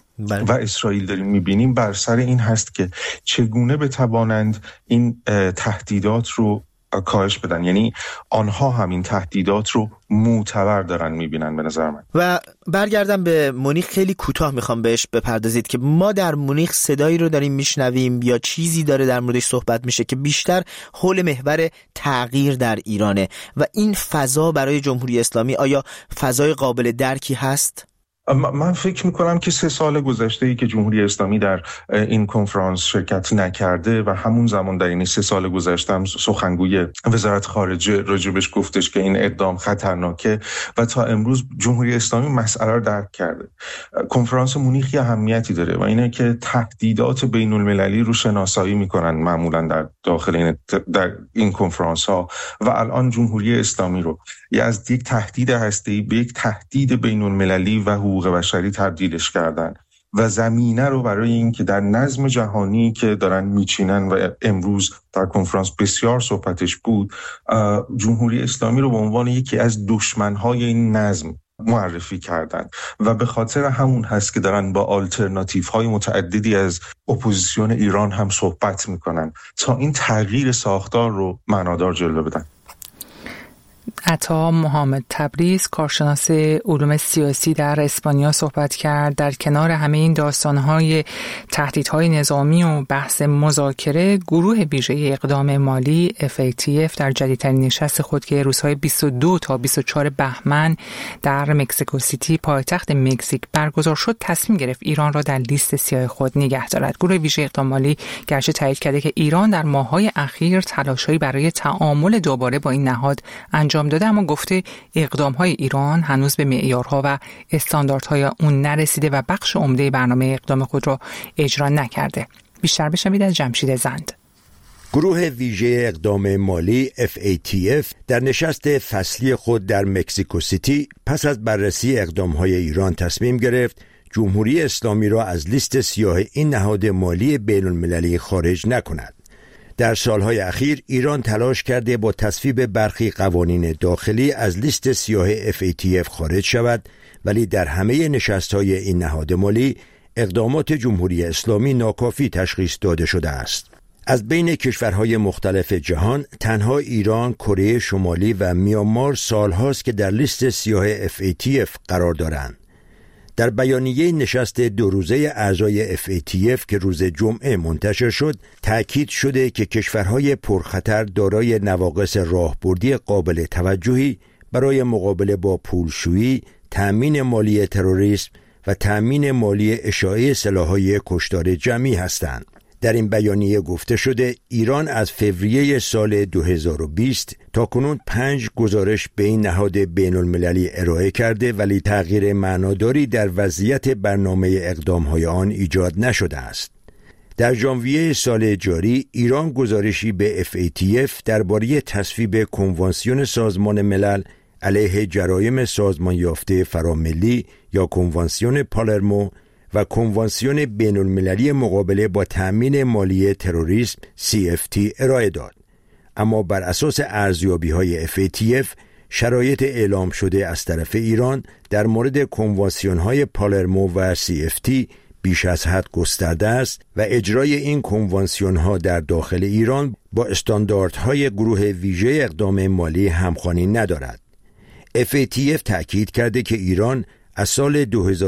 و اسرائیل داریم می‌بینیم بر سر این هست که چگونه بتوانند این تهدیدات رو کاهش بدن. یعنی آنها همین تهدیدات رو معتبر دارن میبینن به نظر من. و برگردم به مونیخ، خیلی کوتاه میخوام بهش بپردازید که ما در مونیخ صدایی رو داریم میشنویم یا چیزی داره در موردش صحبت میشه که بیشتر حول محور تغییر در ایرانه و این فضا برای جمهوری اسلامی آیا فضای قابل درکی هست؟ من فکر میکنم که 3 سال گذشته‌ای که جمهوری اسلامی در این کنفرانس شرکت نکرده و همون زمان در این 3 سال گذشته هم سخنگوی وزارت خارجه راجبش گفتش که این اقدام خطرناکه و تا امروز جمهوری اسلامی مسئله رو درک کرده. کنفرانس مونیخ اهمیتی داره و اینه که تهدیدات بین المللی رو شناسایی میکنن معمولا در داخل این کنفرانس ها و الان جمهوری اسلامی رو از یک تهدید هسته‌ای به یک تهدید بین المللی و حقوق بشری تبدیلش کردن و زمینه رو برای این که در نظم جهانی که دارن میچینن و امروز در کنفرانس بسیار صحبتش بود، جمهوری اسلامی رو به عنوان یکی از دشمنهای این نظم معرفی کردن و به خاطر همون هست که دارن با آلترناتیوهای متعددی از اپوزیسیون ایران هم صحبت میکنن تا این تغییر ساختار رو معنادار جلوه بدن. عطا محمد تبریز، کارشناس علوم سیاسی در اسپانیا صحبت کرد. در کنار همه این داستان‌های تهدیدهای نظامی و بحث مذاکره، گروه ویژه اقدام مالی FATF در جدیدترین نشست خود که روزهای 22 تا 24 بهمن در مکزیکو سیتی پایتخت مکزیک برگزار شد، تصمیم گرفت ایران را در لیست سیاه خود نگه دارد. گروه ویژه اقدام مالی گرچه تایید کرده که ایران در ماه‌های اخیر تلاش‌هایی برای تعامل دوباره با این نهاد انجام داده، اما گفته اقدام‌های ایران هنوز به معیارها و استانداردهای اون نرسیده و بخش عمده برنامه اقدام خود را اجرا نکرده. بیشتر بشنوید از جمشید زند. گروه ویژه اقدام مالی FATF در نشست فصلی خود در مکزیکو سیتی پس از بررسی اقدام‌های ایران تصمیم گرفت جمهوری اسلامی را از لیست سیاه این نهاد مالی بین‌المللی خارج نکند. در سالهای اخیر ایران تلاش کرده با تصویب برخی قوانین داخلی از لیست سیاه FATF خارج شود، ولی در همه نشست‌های این نهاد مالی اقدامات جمهوری اسلامی ناکافی تشخیص داده شده است. از بین کشورهای مختلف جهان تنها ایران، کره شمالی و میانمار سالهاست که در لیست سیاه FATF قرار دارند. در بیانیه نشست 2 روزه اعضای FATF که روز جمعه منتشر شد، تأکید شده که کشورهای پرخطر دارای نواقص راهبردی قابل توجهی برای مقابله با پولشویی، تأمین مالی تروریسم و تأمین مالی اشاعه سلاح‌های کشتار جمعی هستند. در این بیانیه گفته شده ایران از فوریه سال 2020 تا کنون 5 گزارش به این نهاد بین المللی ارائه کرده ولی تغییر معناداری در وضعیت برنامه اقدامهای آن ایجاد نشده است. در ژانویه سال جاری ایران گزارشی به FATF درباره تصویب کنوانسیون سازمان ملل علیه جرایم سازمان یافته فراملی یا کنوانسیون پالرمو و کنوانسیون بین المللی مقابله با تأمین مالی تروریسم CFT ارائه داد. اما بر اساس ارزیابی‌های FATF شرایط اعلام شده از طرف ایران در مورد کنوانسیون‌های پالرمو و CFT بیش از حد گسترده است و اجرای این کنوانسیون‌ها در داخل ایران با استانداردهای گروه ویژه اقدام مالی همخوانی ندارد. FATF تأکید کرده که ایران از سال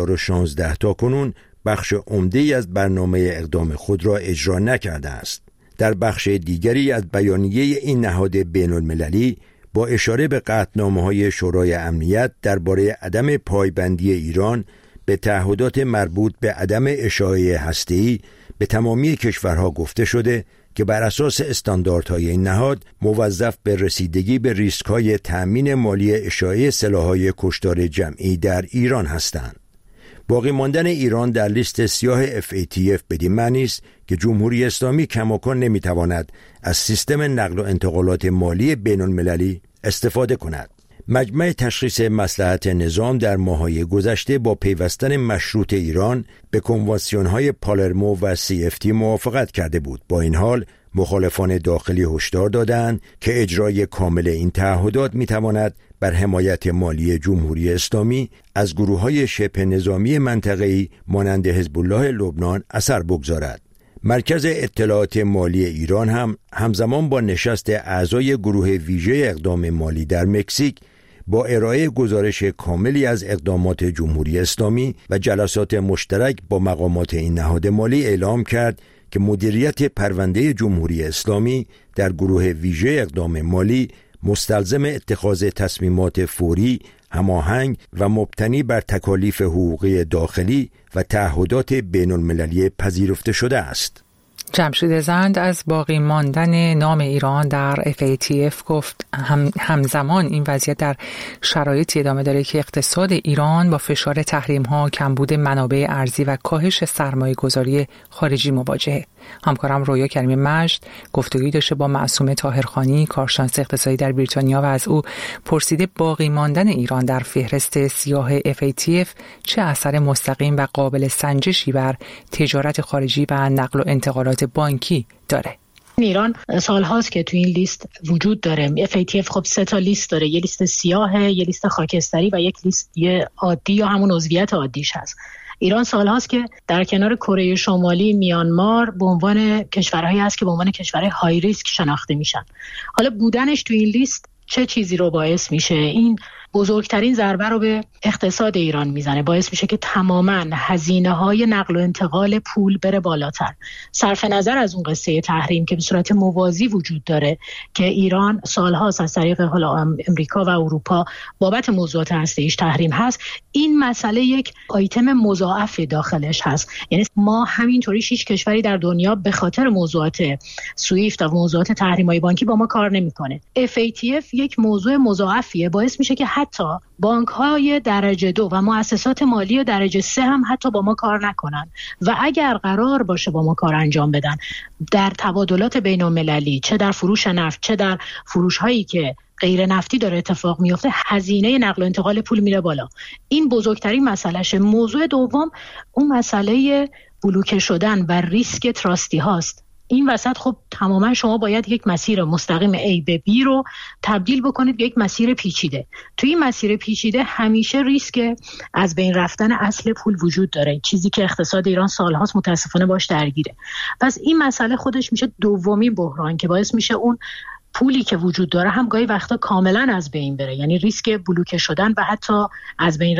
2016 تا کنون بخش عمده‌ای از برنامه اقدام خود را اجرا نکرده است. در بخش دیگری از بیانیه این نهاد بین المللی با اشاره به قطعنامه‌های شورای امنیت درباره عدم پایبندی ایران به تعهدات مربوط به عدم اشاعه هسته‌ای به تمامی کشورها گفته شده که بر اساس استانداردهای این نهاد موظف به رسیدگی به ریسک‌های تأمین مالی اشاعه سلاح‌های کشتار جمعی در ایران هستند. باقی ماندن ایران در لیست سیاه FATF بدین معنی است که جمهوری اسلامی کماکان نمی‌تواند از سیستم نقل و انتقالات مالی بین‌المللی استفاده کند. مجمع تشخیص مصلحت نظام در ماه‌های گذشته با پیوستن مشروط ایران به کنوانسیون‌های پالرمو و CFT موافقت کرده بود. با این حال مخالفان داخلی هشدار دادند که اجرای کامل این تعهدات می‌تواند بر حمایت مالی جمهوری اسلامی از گروه‌های شبه نظامی منطقه‌ای مانند حزب الله لبنان اثر بگذارد. مرکز اطلاعات مالی ایران هم همزمان با نشست اعضای گروه ویژه اقدام مالی در مکزیک با ارائه گزارش کاملی از اقدامات جمهوری اسلامی و جلسات مشترک با مقامات این نهاد مالی اعلام کرد که مدیریت پرونده جمهوری اسلامی در گروه ویژه اقدام مالی مستلزم اتخاذ تصمیمات فوری، هماهنگ و مبتنی بر تکالیف حقوقی داخلی و تعهدات بین المللی پذیرفته شده است. جمشید زند از باقی ماندن نام ایران در FATF گفت همزمان این وضعیت در شرایطی ادامه داره که اقتصاد ایران با فشار تحریم‌ها، کمبود منابع ارزی و کاهش سرمایه‌گذاری خارجی مواجهه. همکارم رویا کریمی مجد گفتگویی داشته با معصومه طاهرخانی، کارشناس اقتصادی در بریتانیا و از او پرسیده باقی ماندن ایران در فهرست سیاه FATF چه اثر مستقیم و قابل سنجشی بر تجارت خارجی و نقل و انتقالات بانکی داره. ایران سالهاست که تو این لیست وجود داره. FATF خب 3 لیست داره، یه لیست سیاه، یه لیست خاکستری و یک لیست عادی یا همون عضویت عادیش هست. ایران سالهاست که در کنار کره شمالی، میانمار به عنوان کشورهایی هست که به عنوان کشورهای های ریسک شناخته میشن. حالا بودنش تو این لیست چه چیزی رو باعث میشه؟ این بزرگترین ضربه رو به اقتصاد ایران میزنه، باعث میشه که تماما هزینه‌های نقل و انتقال پول بره بالاتر. صرف نظر از اون قصه تحریم که به صورت موازی وجود داره که ایران سالهاست از طریق امریکا و اروپا بابت موضوعات هسته‌ایش تحریم هست، این مسئله یک آیتم مضاعف داخلش هست. یعنی ما همینطوری هیچ کشوری در دنیا به خاطر موضوعات سویفت و موضوعات تحریم‌های بانکی با ما کار نمی‌کنه. FATF یک موضوع مضاعفیه، باعث میشه که حتی بانک‌های درجه 2 و مؤسسات مالی درجه 3 هم حتی با ما کار نکنن و اگر قرار باشه با ما کار انجام بدن در تبادلات بین‌المللی، چه در فروش نفت چه در فروش‌هایی که غیر نفتی داره اتفاق میفته، هزینه نقل و انتقال پول میره بالا. این بزرگترین مسئلهشه. موضوع دوم اون مسئله بلوکه شدن و ریسک تراستی هاست. این وسط خب تماما شما باید یک مسیر مستقیم A به B رو تبدیل بکنید به یک مسیر پیچیده. توی این مسیر پیچیده همیشه ریسک از بین رفتن اصل پول وجود داره، چیزی که اقتصاد ایران سالهاست متاسفانه باش درگیره. پس این مسئله خودش میشه دومین بحران که باعث میشه اون پولی که وجود داره هم گاهی وقتا کاملا از بین بره، یعنی ریسک بلوکه شدن و حتی از بین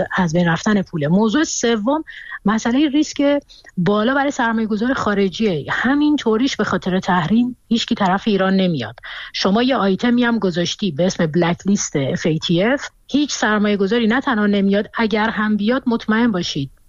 رفتن پول. موضوع سوم مسئله ریسک بالا برای سرمایه‌گذار خارجیه. همین طوریش به خاطر تحریم هیچکی طرف ایران نمیاد. شما یه آیتمی هم گذاشتی به اسم بلک لیست FATF، هیچ سرمایه‌گذاری نه تنها نمیاد، اگر هم بیاد مطمئن باشید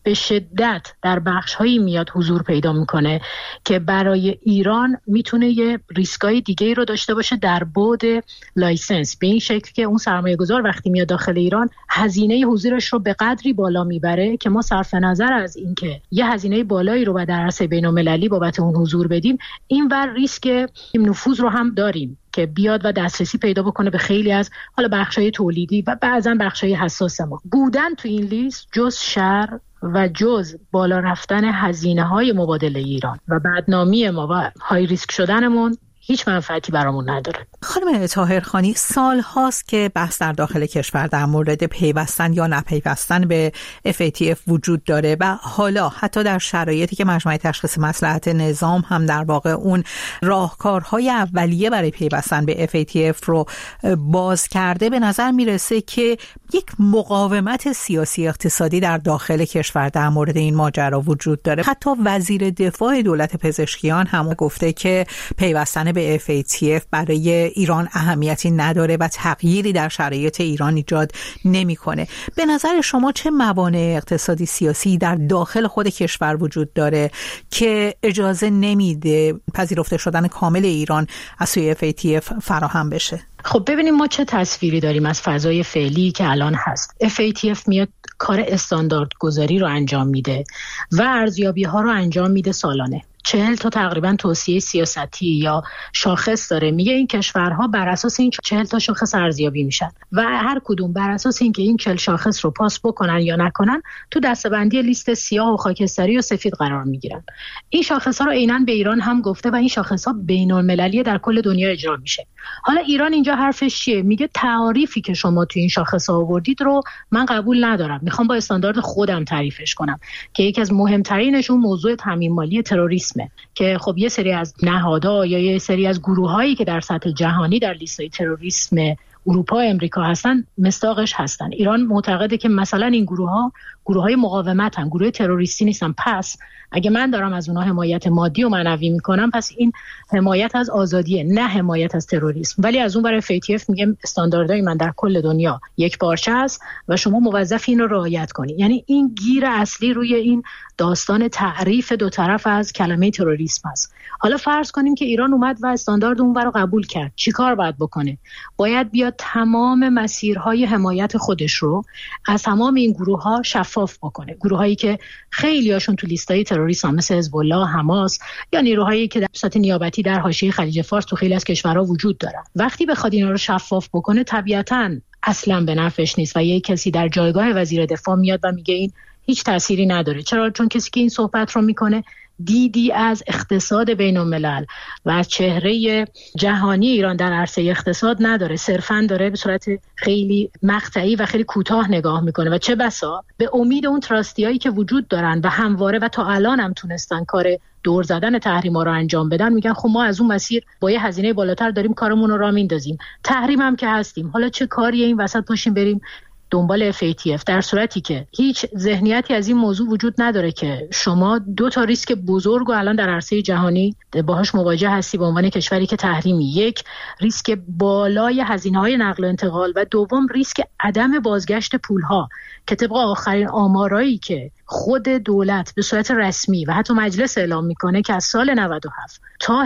به شدت در بخش‌هایی میاد حضور پیدا میکنه که برای ایران میتونه یه ریسکای دیگه رو داشته باشه در بعد لایسنس، به این شکل که اون سرمایه‌گذار وقتی میاد داخل ایران هزینه حضورش رو به قدری بالا میبره که ما صرف نظر از اینکه یه هزینه بالایی رو در عرصه بین‌المللی بابت اون حضور بدیم، اینور ریسک نفوذ رو هم داریم که بیاد و دسترسی پیدا بکنه به خیلی از حالا بخشای تولیدی و بعضا بخشای حساس ما. بودن تو این لیست جز شر و جز بالا رفتن هزینه‌های مبادله ایران و بدنامی ما و های ریسک شدنمون هیچ منفعتی برامون نداره. خانم طاهرخانی، سال هاست که بحث در داخل کشور در مورد پیوستن یا نپیوستن به FATF وجود داره و حالا حتی در شرایطی که مجمع تشخیص مصلحت نظام هم در واقع اون راهکارهای اولیه برای پیوستن به FATF رو باز کرده، به نظر میرسه که یک مقاومت سیاسی اقتصادی در داخل کشور در مورد این ماجرا وجود داره. حتی وزیر دفاع دولت پزشکیان هم گفته که پیوستن به FATF برای ایران اهمیتی نداره و تغییری در شرایط ایران ایجاد نمیکنه. به نظر شما چه موانع اقتصادی سیاسی در داخل خود کشور وجود داره که اجازه نمیده پذیرفته شدن کامل ایران از سوی FATF فراهم بشه؟ خب ببینیم ما چه تصویری داریم از فضای فعلی که الان هست. FATF میاد کار استاندارد گذاری رو انجام میده و ارزیابی ها رو انجام میده سالانه. 40 تا تقریبا توصیه سیاستی یا شاخص داره، میگه این کشورها بر اساس این 40 تا شاخص ارزیابی میشن و هر کدوم بر اساس اینکه این 40 شاخص رو پاس بکنن یا نکنن تو دسته‌بندی لیست سیاه و خاکستری و سفید قرار میگیرن. این شاخص ها رو عیناً به ایران هم گفته و این شاخص ها بین‌المللی در کل دنیا اجرا میشه. حالا ایران اینجا حرفش چیه؟ میگه تعریفی که شما تو این شاخص ها آوردید رو من قبول ندارم، میخوام با استاندارد خودم تعریفش کنم که یکی از مهمترینش اون موضوع تامین مالی تروریسمه که خب یه سری از نهادها یا یه سری از گروهایی که در سطح جهانی در لیست‌های تروریسم اروپا و امریکا هستن مصداقش هستن. ایران معتقده که مثلا این گروه‌های مقاومتن، گروه تروریستی نیستن. پس اگه من دارم از اونها حمایت مادی و معنوی میکنم، پس این حمایت از آزادیه، نه حمایت از تروریسم. ولی از اون برای FATF میگه استانداردهای من در کل دنیا یک پارچه است و شما موظفی این رو رعایت کنی. یعنی این گیر اصلی روی این داستان تعریف دو طرف از کلمه تروریسم است. حالا فرض کنیم که ایران اومد و استاندارد اون رو قبول کرد، چیکار باید بکنه؟ باید بیاد تمام مسیرهای حمایت خودش رو از تمام این گروه‌ها شفاف بکنه. گروهایی که خیلیاشون تو لیست‌های تروریسم مثل حزب الله، حماس یا نیروهایی که در صورت نیابتی در حاشیه خلیج فارس تو خیلی از کشورها وجود دارن. وقتی بخواد اینا رو شفاف بکنه طبیعتاً اصلا به نفعش نیست و یک کسی در جایگاه وزیر دفاع میاد و میگه این هیچ تأثیری نداره. چرا؟ چون کسی که این صحبت رو میکنه دیدی از اقتصاد بین الملل و از چهره جهانی ایران در عرصه اقتصاد نداره، صرفاً داره به صورت خیلی مقطعی و خیلی کوتاه نگاه میکنه و چه بسا به امید اون تراستیایی که وجود دارن و همواره و تا الان هم تونستن کار دور زدن تحریما رو انجام بدن، میگن خب ما از اون مسیر با یه هزینه بالاتر داریم کارمون رو راه میندازیم، تحریم هم که هستیم، حالا چه کاریه این وسط پاشیم بریم دنبال FATF، در صورتی که هیچ ذهنیتی از این موضوع وجود نداره که شما دو تا ریسک بزرگ و الان در عرصه جهانی باهاش مواجه هستی به عنوان کشوری که تحریمی. یک، ریسک بالای هزینه‌های نقل و انتقال و دوم ریسک عدم بازگشت پول‌ها که طبق آخرین آمارایی که خود دولت به صورت رسمی و حتی مجلس اعلام میکنه که از سال 97 تا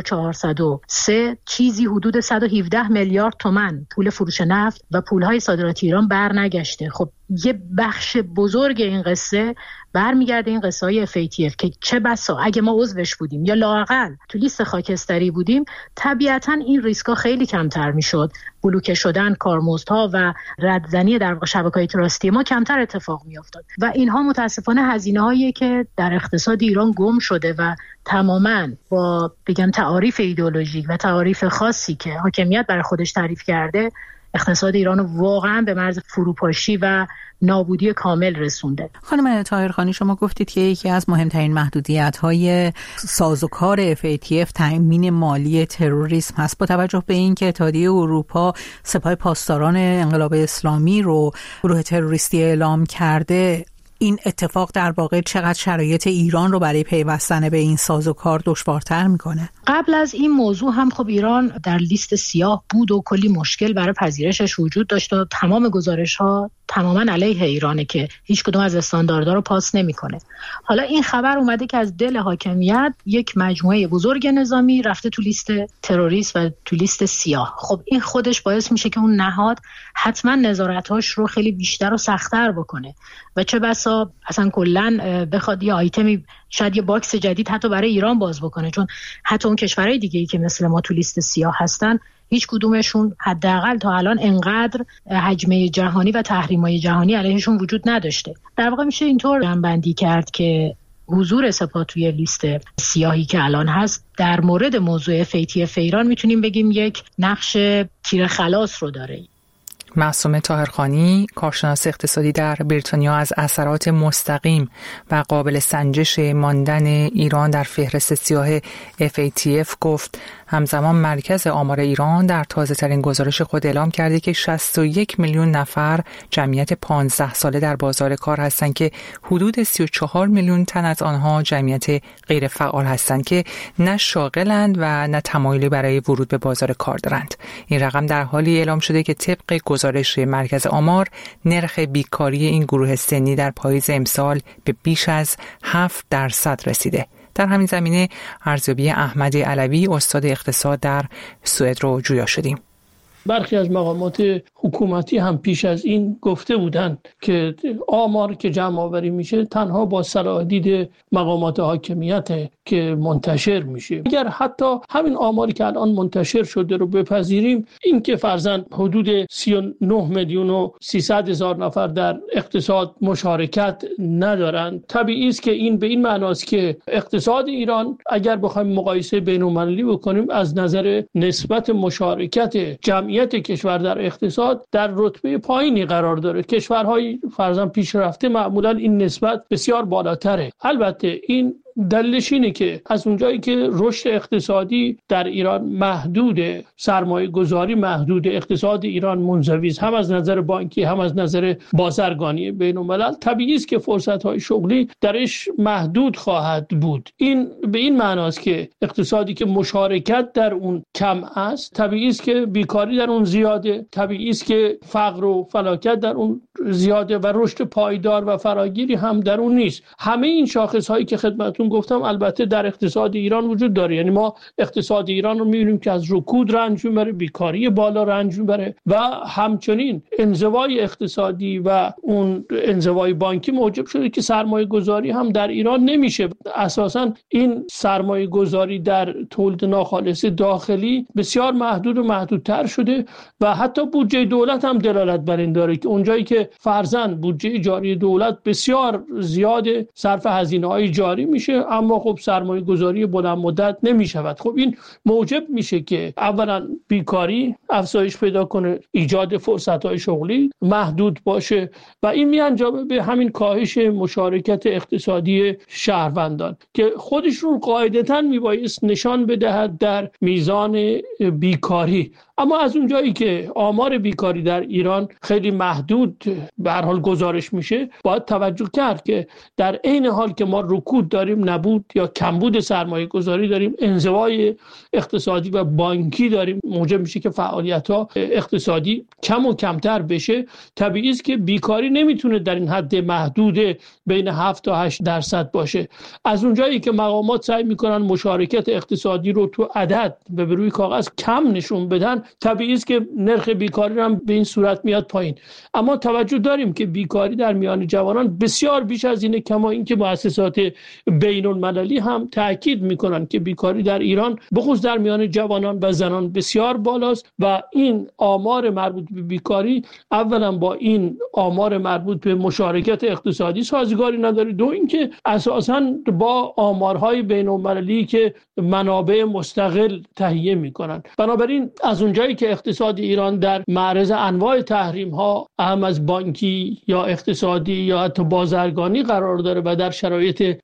1403 چیزی حدود 117 میلیارد تومان پول فروش نفت و پولهای صادراتی ایران برنگشته. خب یه بخش بزرگ این قصه برمیگرده این قصه های FATF که چه بسا اگه ما عضوش بودیم یا لااقل تو لیست خاکستری بودیم، طبیعتاً این ریسکا خیلی کمتر میشد. بلوکه شدن کارمزدها و ردزنی در واقع شبکه‌های تراستی ما کمتر اتفاق میافتاد و اینها متاسفانه هزینه‌هایی که در اقتصاد ایران گم شده و تماماً با بگم تعاریف ایدئولوژیک و تعاریف خاصی که حاکمیت برای خودش تعریف کرده اقتصاد ایران رو واقعاً به مرز فروپاشی و نابودی کامل رسونده. خانم طاهرخانی، شما گفتید که یکی از مهمترین محدودیت‌های سازوکار FATF تأمین مالی تروریسم هست. با توجه به اینکه اتحادیه اروپا سپاه پاسداران انقلاب اسلامی رو گروه تروریستی اعلام کرده، این اتفاق در واقع چقدر شرایط ایران رو برای پیوستن به این سازوکار دشوارتر میکنه؟ قبل از این موضوع هم خب ایران در لیست سیاه بود و کلی مشکل برای پذیرشش وجود داشت و تمام گزارش‌ها تماما علیه ایرانه که هیچ کدوم از استانداردها رو پاس نمیکنه. حالا این خبر اومده که از دل حاکمیت یک مجموعه بزرگ نظامی رفته تو لیست تروریست و تو لیست سیاه. خب این خودش باعث میشه که اون نهاد حتما نظارت‌هاش رو خیلی بیشتر و سخت‌تر بکنه و چه بسا اصلا کلاً بخواد یه آیتمی، شاید یه باکس جدید حتی برای ایران باز بکنه، چون حتی اون کشورهای دیگه‌ای که مثل ما تو لیست سیاه هستن هیچ کدومشون حداقل تا الان انقدر حجمه جهانی و تحریم‌های جهانی علیهشون وجود نداشته. در واقع میشه اینطور جمع‌بندی کرد که حضور سپاه توی لیست سیاهی که الان هست در مورد موضوع FATF ایران میتونیم بگیم یک نقش تیر خلاص رو داره. معصومه طاهرخانی، کارشناس اقتصادی در بریتانیا، از اثرات مستقیم و قابل سنجش ماندن ایران در فهرست سیاه FATF گفت همزمان مرکز آمار ایران در تازه‌ترین گزارش خود اعلام کرده که 61 میلیون نفر جمعیت 15 ساله در بازار کار هستند که حدود 34 میلیون تن از آنها جمعیت غیر فعال هستند که نه شاغلند و نه تمایلی برای ورود به بازار کار دارند. این رقم در حالی اعلام شده که طبق گزارش مرکز آمار نرخ بیکاری این گروه سنی در پاییز امسال به بیش از 7% رسیده. در همین زمینه ارزیابی احمد علوی، استاد اقتصاد در سوئد رو جویا شدیم. برخی از مقامات حکومتی هم پیش از این گفته بودند که آمار که جمع آوری میشه تنها با صلاح دید مقامات حاکمیت که منتشر میشه. اگر حتی همین آماری که الان منتشر شده رو بپذیریم، این که فرضاً حدود 39 میلیون و 300 هزار نفر در اقتصاد مشارکت ندارند، طبیعی است که این به این معناست که اقتصاد ایران اگر بخوایم مقایسه بین‌المللی بکنیم از نظر نسبت مشارکت جمعیت کشور در اقتصاد در رتبه پایینی قرار داره. کشورهای فرضاً پیشرفته معمولاً این نسبت بسیار بالاتره. البته این دلیلش اینه که از اونجایی که رشد اقتصادی در ایران محدوده، سرمایه گذاری محدوده، اقتصاد ایران منزوی است، هم از نظر بانکی هم از نظر بازرگانی بین الملل، طبیعی است که فرصت‌های شغلی درش محدود خواهد بود. این به این معناست که اقتصادی که مشارکت در اون کم است، طبیعی است که بیکاری در اون زیاده، طبیعی است که فقر و فلاکت در اون زیاده و رشد پایدار و فراگیری هم در اون نیست. همه این شاخص‌هایی که خدمتتون گفتم البته در اقتصاد ایران وجود داره. یعنی ما اقتصاد ایران رو می‌بینیم که از رکود رنج می‌بره، بیکاری بالا رنج می‌بره و همچنین انزوای اقتصادی و اون انزوای بانکی موجب شده که سرمایه گذاری هم در ایران نمیشه. اساساً این سرمایه گذاری در تولید ناخالص داخلی بسیار محدود و محدودتر شده و حتی بودجه دولت هم دلالت بر این داره که اونجایی که فرضاً بودجه جاری دولت بسیار زیاده، صرف هزینه‌های جاری میشه، اما خب سرمایه گذاری بلند مدت نمی شود. خب این موجب میشه که اولا بیکاری افزایش پیدا کنه، ایجاد فرصت‌های شغلی محدود باشه و این میانجامه به همین کاهش مشارکت اقتصادی شهروندان که خودشون قاعدتاً میبایست نشان بدهد در میزان بیکاری. اما از اونجایی که آمار بیکاری در ایران خیلی محدود به هر حال گزارش میشه، باید توجه کرد که در عین حال که ما رکود داریم، نبود یا کمبود سرمایه گذاری داریم، انزوای اقتصادی و بانکی داریم، موجب میشه که فعالیت‌ها اقتصادی کم و کمتر بشه. طبیعی است که بیکاری نمیتونه در این حد محدود بین 7 تا 8% باشه. از اونجایی که مقامات سعی میکنن مشارکت اقتصادی رو تو عدد به روی کاغذ کم نشون بدن، طبیعی است که نرخ بیکاری هم به این صورت میاد پایین. اما توجه داریم که بیکاری در میان جوانان بسیار بیش از اینه، کما اینکه مؤسسات بین المللی هم تاکید میکنن که بیکاری در ایران بخصوص در میان جوانان و زنان بسیار بالاست و این آمار مربوط به بیکاری اولا با این آمار مربوط به مشارکت اقتصادی سازگاری نداره، دو اینکه اساساً با آمارهای بین المللی که منابع مستقل تهیه میکنن. بنابراین از اونجایی که اقتصاد ایران در معرض انواع تحریم ها هم از بانکی یا اقتصادی یا حتی بازرگانی قرار داره و در شرایط التهاب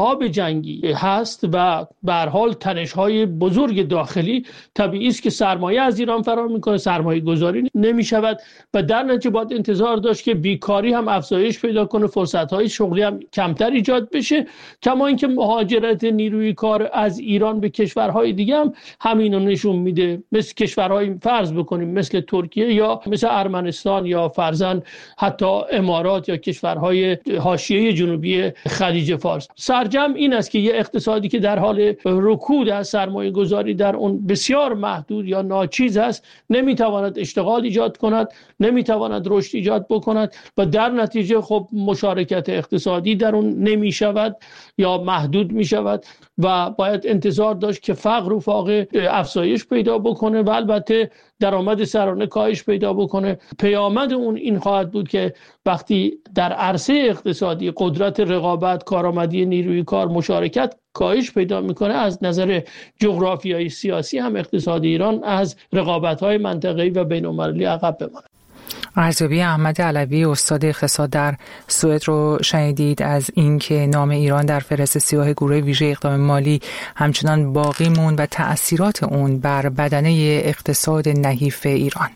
جهاب جنگی هست و به هر حال تنش‌های بزرگ داخلی، طبیعی است که سرمایه از ایران فرار میکنه، سرمایه گذاری نمیشود و در نتیجه باید انتظار داشت که بیکاری هم افزایش پیدا کنه، فرصت‌های شغلی هم کمتر ایجاد بشه، کما اینکه مهاجرت نیروی کار از ایران به کشورهای دیگه هم همینو نشون میده، مثل کشورهای فرض بکنیم مثل ترکیه یا مثل ارمنستان یا فرضاً حتی امارات یا کشورهای حاشیه جنوبی خلیج فارس. سرجم این است که یه اقتصادی که در حال رکود از سرمایه گذاری در اون بسیار محدود یا ناچیز است، نمیتواند اشتغال ایجاد کند، نمیتواند رشد ایجاد بکند و در نتیجه خب مشارکت اقتصادی در اون نمیشود یا محدود میشود و باید انتظار داشت که فقر و فاقه افزایش پیدا بکنه و البته درآمد سرانه کاهش پیدا بکنه. پیامد اون این خواهد بود که وقتی در عرصه اقتصادی قدرت رقابت، کارآمدی نیروی کار، مشارکت کاهش پیدا میکنه، از نظر جغرافیایی سیاسی هم اقتصاد ایران از رقابت‌های منطقه‌ای و بین‌المللی عقب بماند. ارزیابی احمد علوی استاد اقتصاد در سوئد رو شنیدید از اینکه نام ایران در فهرست سیاه گروه ویژه اقدام مالی همچنان باقی موند و تأثیرات اون بر بدنه اقتصاد نحیف ایران.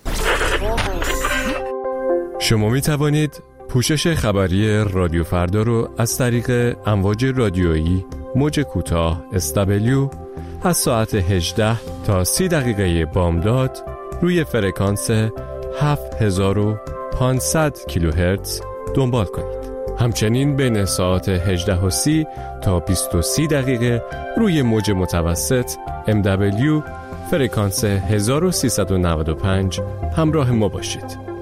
شما می توانید پوشش خبری رادیو فردا رو از طریق امواج رادیویی موج کوتاه SW از ساعت 18 تا 30 دقیقه بامداد روی فرکانس 7500 کیلوهرتز دنبال کنید. همچنین بین ساعت 18:30 تا 20:30 دقیقه روی موج متوسط MW فرکانس 1395 همراه ما باشید.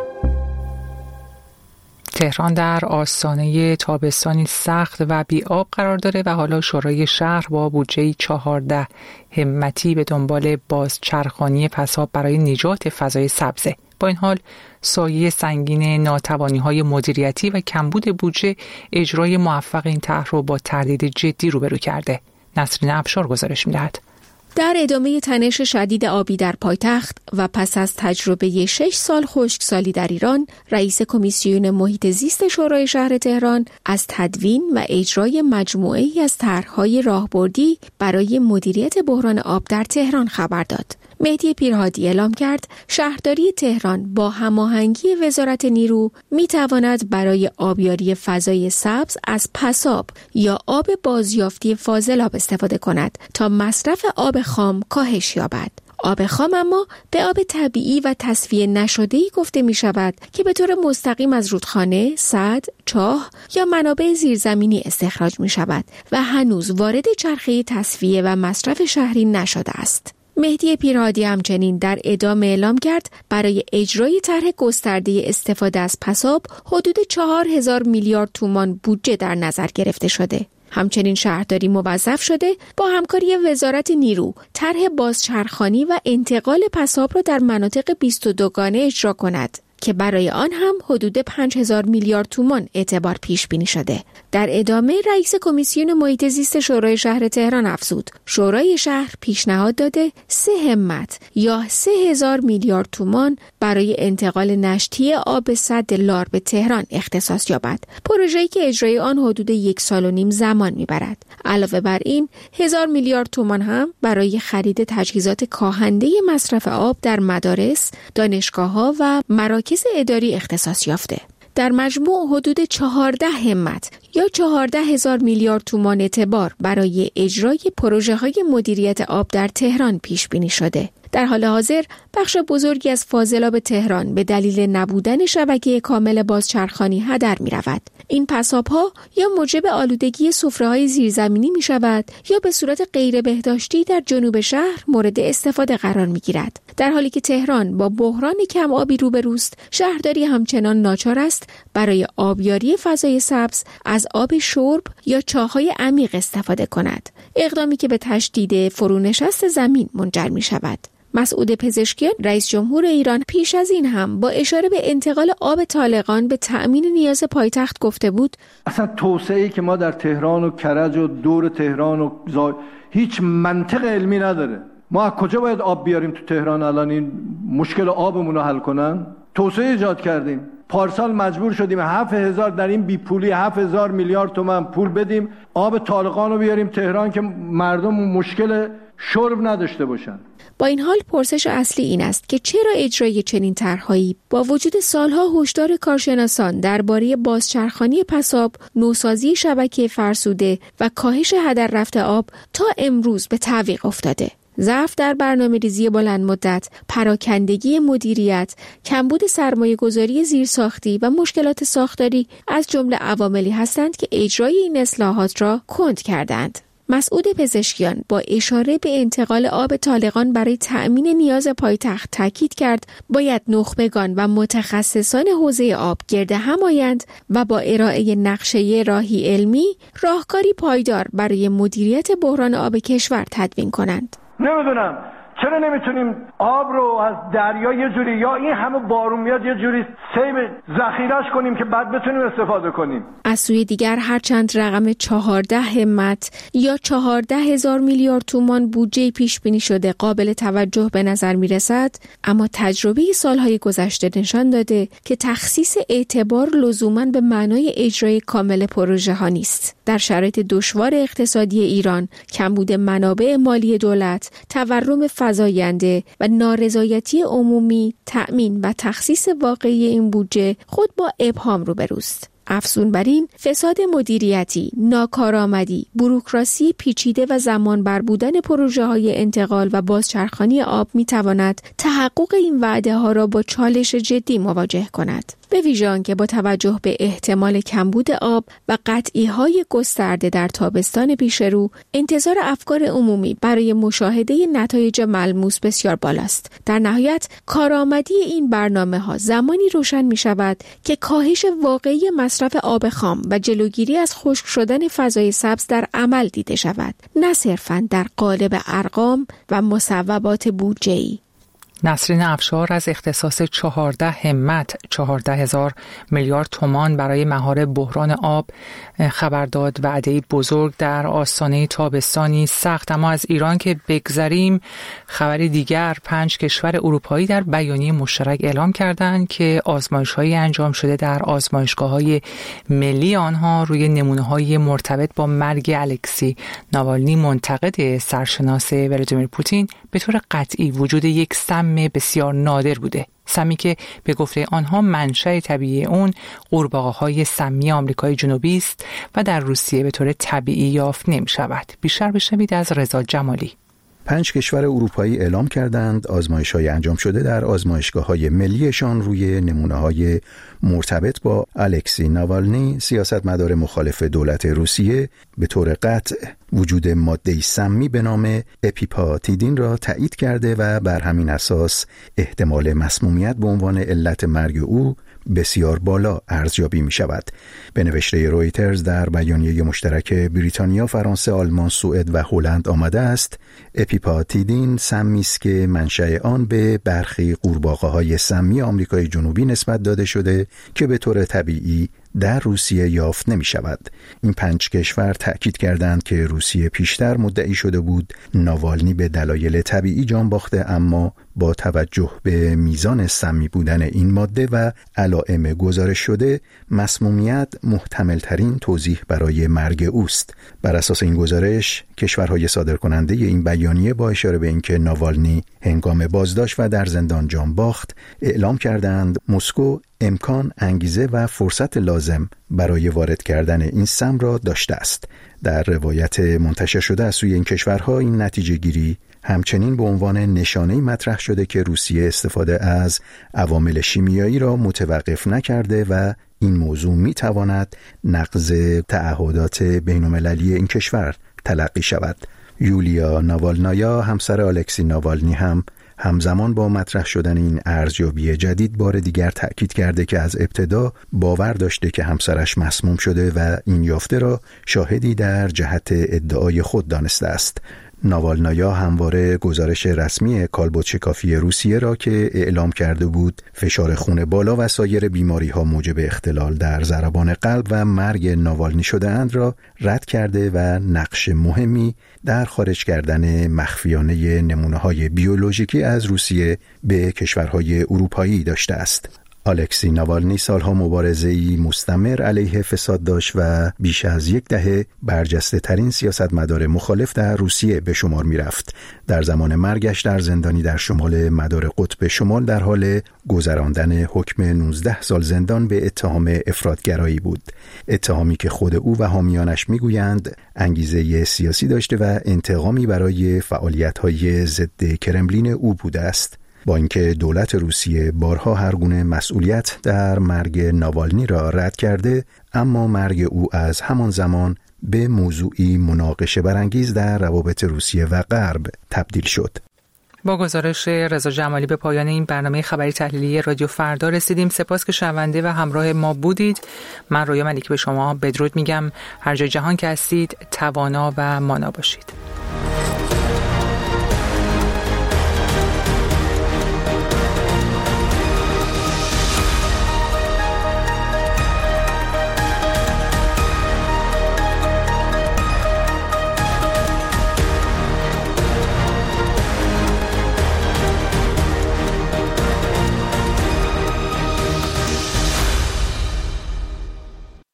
تهران در آستانه تابستانی سخت و بی‌آب قرار داره و حالا شورای شهر با بودجه 14 همتی به دنبال بازچرخانی پساب برای نجات فضای سبزه. با این حال سایه سنگین ناتوانی‌های مدیریتی و کمبود بودجه اجرای موفق این طرح رو با تردید جدی روبرو کرده. نسرین افشار گزارش می‌دهد. در ادامه تنش شدید آبی در پایتخت و پس از تجربه 6 سال خشکسالی در ایران، رئیس کمیسیون محیط زیست شورای شهر تهران از تدوین و اجرای مجموعه‌ای از طرح‌های راهبردی برای مدیریت بحران آب در تهران خبر داد. مهدی پیرهادی اعلام کرد شهرداری تهران با هماهنگی وزارت نیرو می‌تواند برای آبیاری فضای سبز از پساب یا آب بازیافتی فاضلاب استفاده کند تا مصرف آب خام کاهش یابد. آب خام اما به آب طبیعی و تصفیه نشده‌ای گفته می شود که به طور مستقیم از رودخانه، سد، چاه یا منابع زیرزمینی استخراج می شود و هنوز وارد چرخه تصفیه و مصرف شهری نشده است. مهدی پیرهادی همچنین در ادامه اعلام کرد برای اجرای طرح گسترده استفاده از پساب حدود 4000 میلیارد تومان بودجه در نظر گرفته شده. همچنین شهرداری موظف شده با همکاری وزارت نیرو طرح بازچرخانی و انتقال پساب را در مناطق 22 گانه اجرا کند که برای آن هم حدود 5000 میلیارد تومان اعتبار پیش بینی شده. در ادامه رئیس کمیسیون محیط زیست شورای شهر تهران افزود شورای شهر پیشنهاد داده 3 همت یا 3000 میلیارد تومان برای انتقال نشتی آب سد لار به تهران اختصاص یابد. پروژه‌ای که اجرای آن حدود 1.5 سال زمان میبرد. علاوه بر این 1000 میلیارد تومان هم برای خرید تجهیزات کاهنده مصرف آب در مدارس، دانشگاه‌ها و مراکز اداری اختصاص یافته. در مجموع حدود 14 همت یا 14,000 میلیارد تومان اعتبار برای اجرای پروژه‌های مدیریت آب در تهران پیش بینی شده. در حال حاضر بخش بزرگی از فاضلاب تهران به دلیل نبودن شبکه کامل بازچرخانی هدر می رود. این پساب‌ها یا موجب آلودگی سفره‌های زیرزمینی می شود یا به صورت غیر بهداشتی در جنوب شهر مورد استفاده قرار می گیرد. در حالی که تهران با بحران کم آبی روبروست، شهرداری همچنان ناچار است برای آبیاری فضای سبز از آب شرب یا چاه‌های عمیق استفاده کند. اقدامی که به تشدید فرونشست زمین منجر می شود. مسعود پزشکیان رئیس جمهور ایران پیش از این هم با اشاره به انتقال آب طالقان به تأمین نیاز پایتخت گفته بود اصلا توسعه‌ای که ما در تهران و کرج و دور تهران و هیچ منطق علمی نداره. ما از کجا باید آب بیاریم تو تهران الان این مشکل آبمون رو حل کنن؟ توسعه ایجاد کردیم. پارسال مجبور شدیم 7000 در این بیپولی 7000 میلیارد تومان پول بدیم آب طالقان رو بیاریم تهران که مردم مشکل شرب نداشته باشن. با این حال پرسش اصلی این است که چرا اجرای چنین طرح‌هایی با وجود سالها هشدار کارشناسان درباره بازچرخانی پساب، نوسازی شبکه فرسوده و کاهش هدر رفته آب تا امروز به تعویق افتاده؟ ضعف در برنامه‌ریزی بلند مدت، پراکندگی مدیریت، کمبود سرمایه‌گذاری زیرساختی و مشکلات ساختاری از جمله عواملی هستند که اجرای این اصلاحات را کند کردند. مسعود پزشکیان با اشاره به انتقال آب طالقان برای تأمین نیاز پایتخت تاکید کرد باید نخبگان و متخصصان حوزه آب گرد هم آیند و با ارائه نقشه راهی علمی راهکاری پایدار برای مدیریت بحران آب کشور تدوین کنند. نمیدونم چرا نمیتونیم آب رو از دریا یه جوری یا این همه بارون میاد یه جوری سیب ذخیره‌اش کنیم که بعد بتونیم استفاده کنیم. از سوی دیگر هرچند رقم 14 همت یا 14,000 میلیارد تومان بودجه پیش بینی شده قابل توجه به نظر میرسد، اما تجربه سالهای گذشته نشان داده که تخصیص اعتبار لزوماً به معنای اجرای کامل پروژه ها نیست. در شرایط دشوار اقتصادی ایران، کمبود منابع مالی دولت، تورم فزاینده و نارضایتی عمومی، تأمین و تخصیص واقعی این بودجه خود با ابهام روبروست. افزون بر این، فساد مدیریتی، ناکارآمدی، بوروکراسی پیچیده و زمان بر بودن پروژه‌های انتقال و بازچرخانی آب می‌تواند تحقق این وعده‌ها را با چالش جدی مواجه کند. به ویژه آنکه با توجه به احتمال کمبود آب و قطعی‌های گسترده در تابستان پیش رو، انتظار افکار عمومی برای مشاهده نتایج ملموس بسیار بالاست. در نهایت، کارآمدی این برنامه‌ها زمانی روشن می‌شود که کاهش واقعی مصرف آب خام و جلوگیری از خشک شدن فضای سبز در عمل دیده شود، نه صرفاً در قالب ارقام و مصوبات بودجه‌ای. نسرین افشار از اختصاص 14 همت 14,000 میلیارد تومان برای مهار بحران آب خبر داد. وعده بزرگ در آستانه تابستانی سخت. اما از ایران که بگذریم، خبری دیگر، 5 کشور اروپایی در بیانیه مشترک اعلام کردند که آزمایش‌هایی انجام شده در آزمایشگاه‌های ملی آنها روی نمونه‌های مرتبط با مرگ الکسی ناوالنی منتقد سرشناس ولادیمیر پوتین به طور قطعی وجود یک سم بسیار نادر بوده. سمی که به گفته آنها منشأ طبیعی اون قورباغه‌های سمی آمریکای جنوبی است و در روسیه به طور طبیعی یافت نمی‌شود. بیشتر بشنوید از رضا جمالی. 5 کشور اروپایی اعلام کردند آزمایش‌های انجام شده در آزمایشگاه‌های ملیشان روی نمونه‌های مرتبط با الکسی ناوالنی، سیاستمدار مخالف دولت روسیه، به طور قطع وجود ماده سمی به نام اپیپاتیدین را تایید کرده و بر همین اساس احتمال مسمومیت به عنوان علت مرگ او بسیار بالا ارزیابی می شود. به نوشته رویترز در بیانیه مشترک بریتانیا، فرانسه، آلمان، سوئد و هلند آمده است اپیپاتیدین سمی است که منشأ آن به برخی قورباغه‌های سمی آمریکای جنوبی نسبت داده شده که به طور طبیعی در روسیه یافت نمی شود. این 5 کشور تأکید کردند که روسیه پیشتر مدعی شده بود ناوالنی به دلایل طبیعی جان باخته، اما با توجه به میزان سمی بودن این ماده و علائم گزارش شده، مسمومیت محتمل ترین توضیح برای مرگ اوست. بر اساس این گزارش، کشورهای صادرکننده این بیانیه با اشاره به اینکه ناوالنی هنگام بازداشت و در زندان جان باخت، اعلام کردند مسکو امکان، انگیزه و فرصت لازم برای وارد کردن این سم را داشته است. در روایت منتشر شده از سوی این کشورها، این نتیجه گیری همچنین به عنوان نشانه‌ای مطرح شده که روسیه استفاده از عوامل شیمیایی را متوقف نکرده و این موضوع می‌تواند نقض تعهدات بین‌المللی این کشور تلقی شود. یولیا ناوالنایا، همسر الکسی ناوالنی، هم همزمان با مطرح شدن این ارزیابی جدید بار دیگر تأکید کرده که از ابتدا باور داشته که همسرش مسموم شده و این یافته را شاهدی در جهت ادعای خود دانسته است. ناوالنایا همواره گزارش رسمی کالبد شکافی روسیه را که اعلام کرده بود فشار خون بالا و سایر بیماری‌ها موجب اختلال در ضربان قلب و مرگ ناوالنی شده اند را رد کرده و نقش مهمی در خارج کردن مخفیانه نمونه‌های بیولوژیکی از روسیه به کشورهای اروپایی داشته است. الکسی ناوالنی سالها مبارزه‌ای مستمر علیه فساد داشت و بیش از یک دهه برجسته ترین سیاستمدار مخالف در روسیه به شمار می رفت. در زمان مرگش در زندانی در شمال مدار قطب شمال در حال گذراندن حکم 19 سال زندان به اتهام افراطگرایی بود. اتهامی که خود او و حامیانش می گویند انگیزه سیاسی داشته و انتقامی برای فعالیت‌های ضد کرملین او بوده است. با اینکه دولت روسیه بارها هر گونه مسئولیت در مرگ ناوالنی را رد کرده، اما مرگ او از همان زمان به موضوعی مناقشه برانگیز در روابط روسیه و غرب تبدیل شد. با گزارش رضا جمالی به پایان این برنامه خبری تحلیلی رادیو فردا رسیدیم. سپاس که شنونده و همراه ما بودید. من رویا ملیکی به شما بدرود میگم. هر جای جهان که هستید توانا و مانا باشید.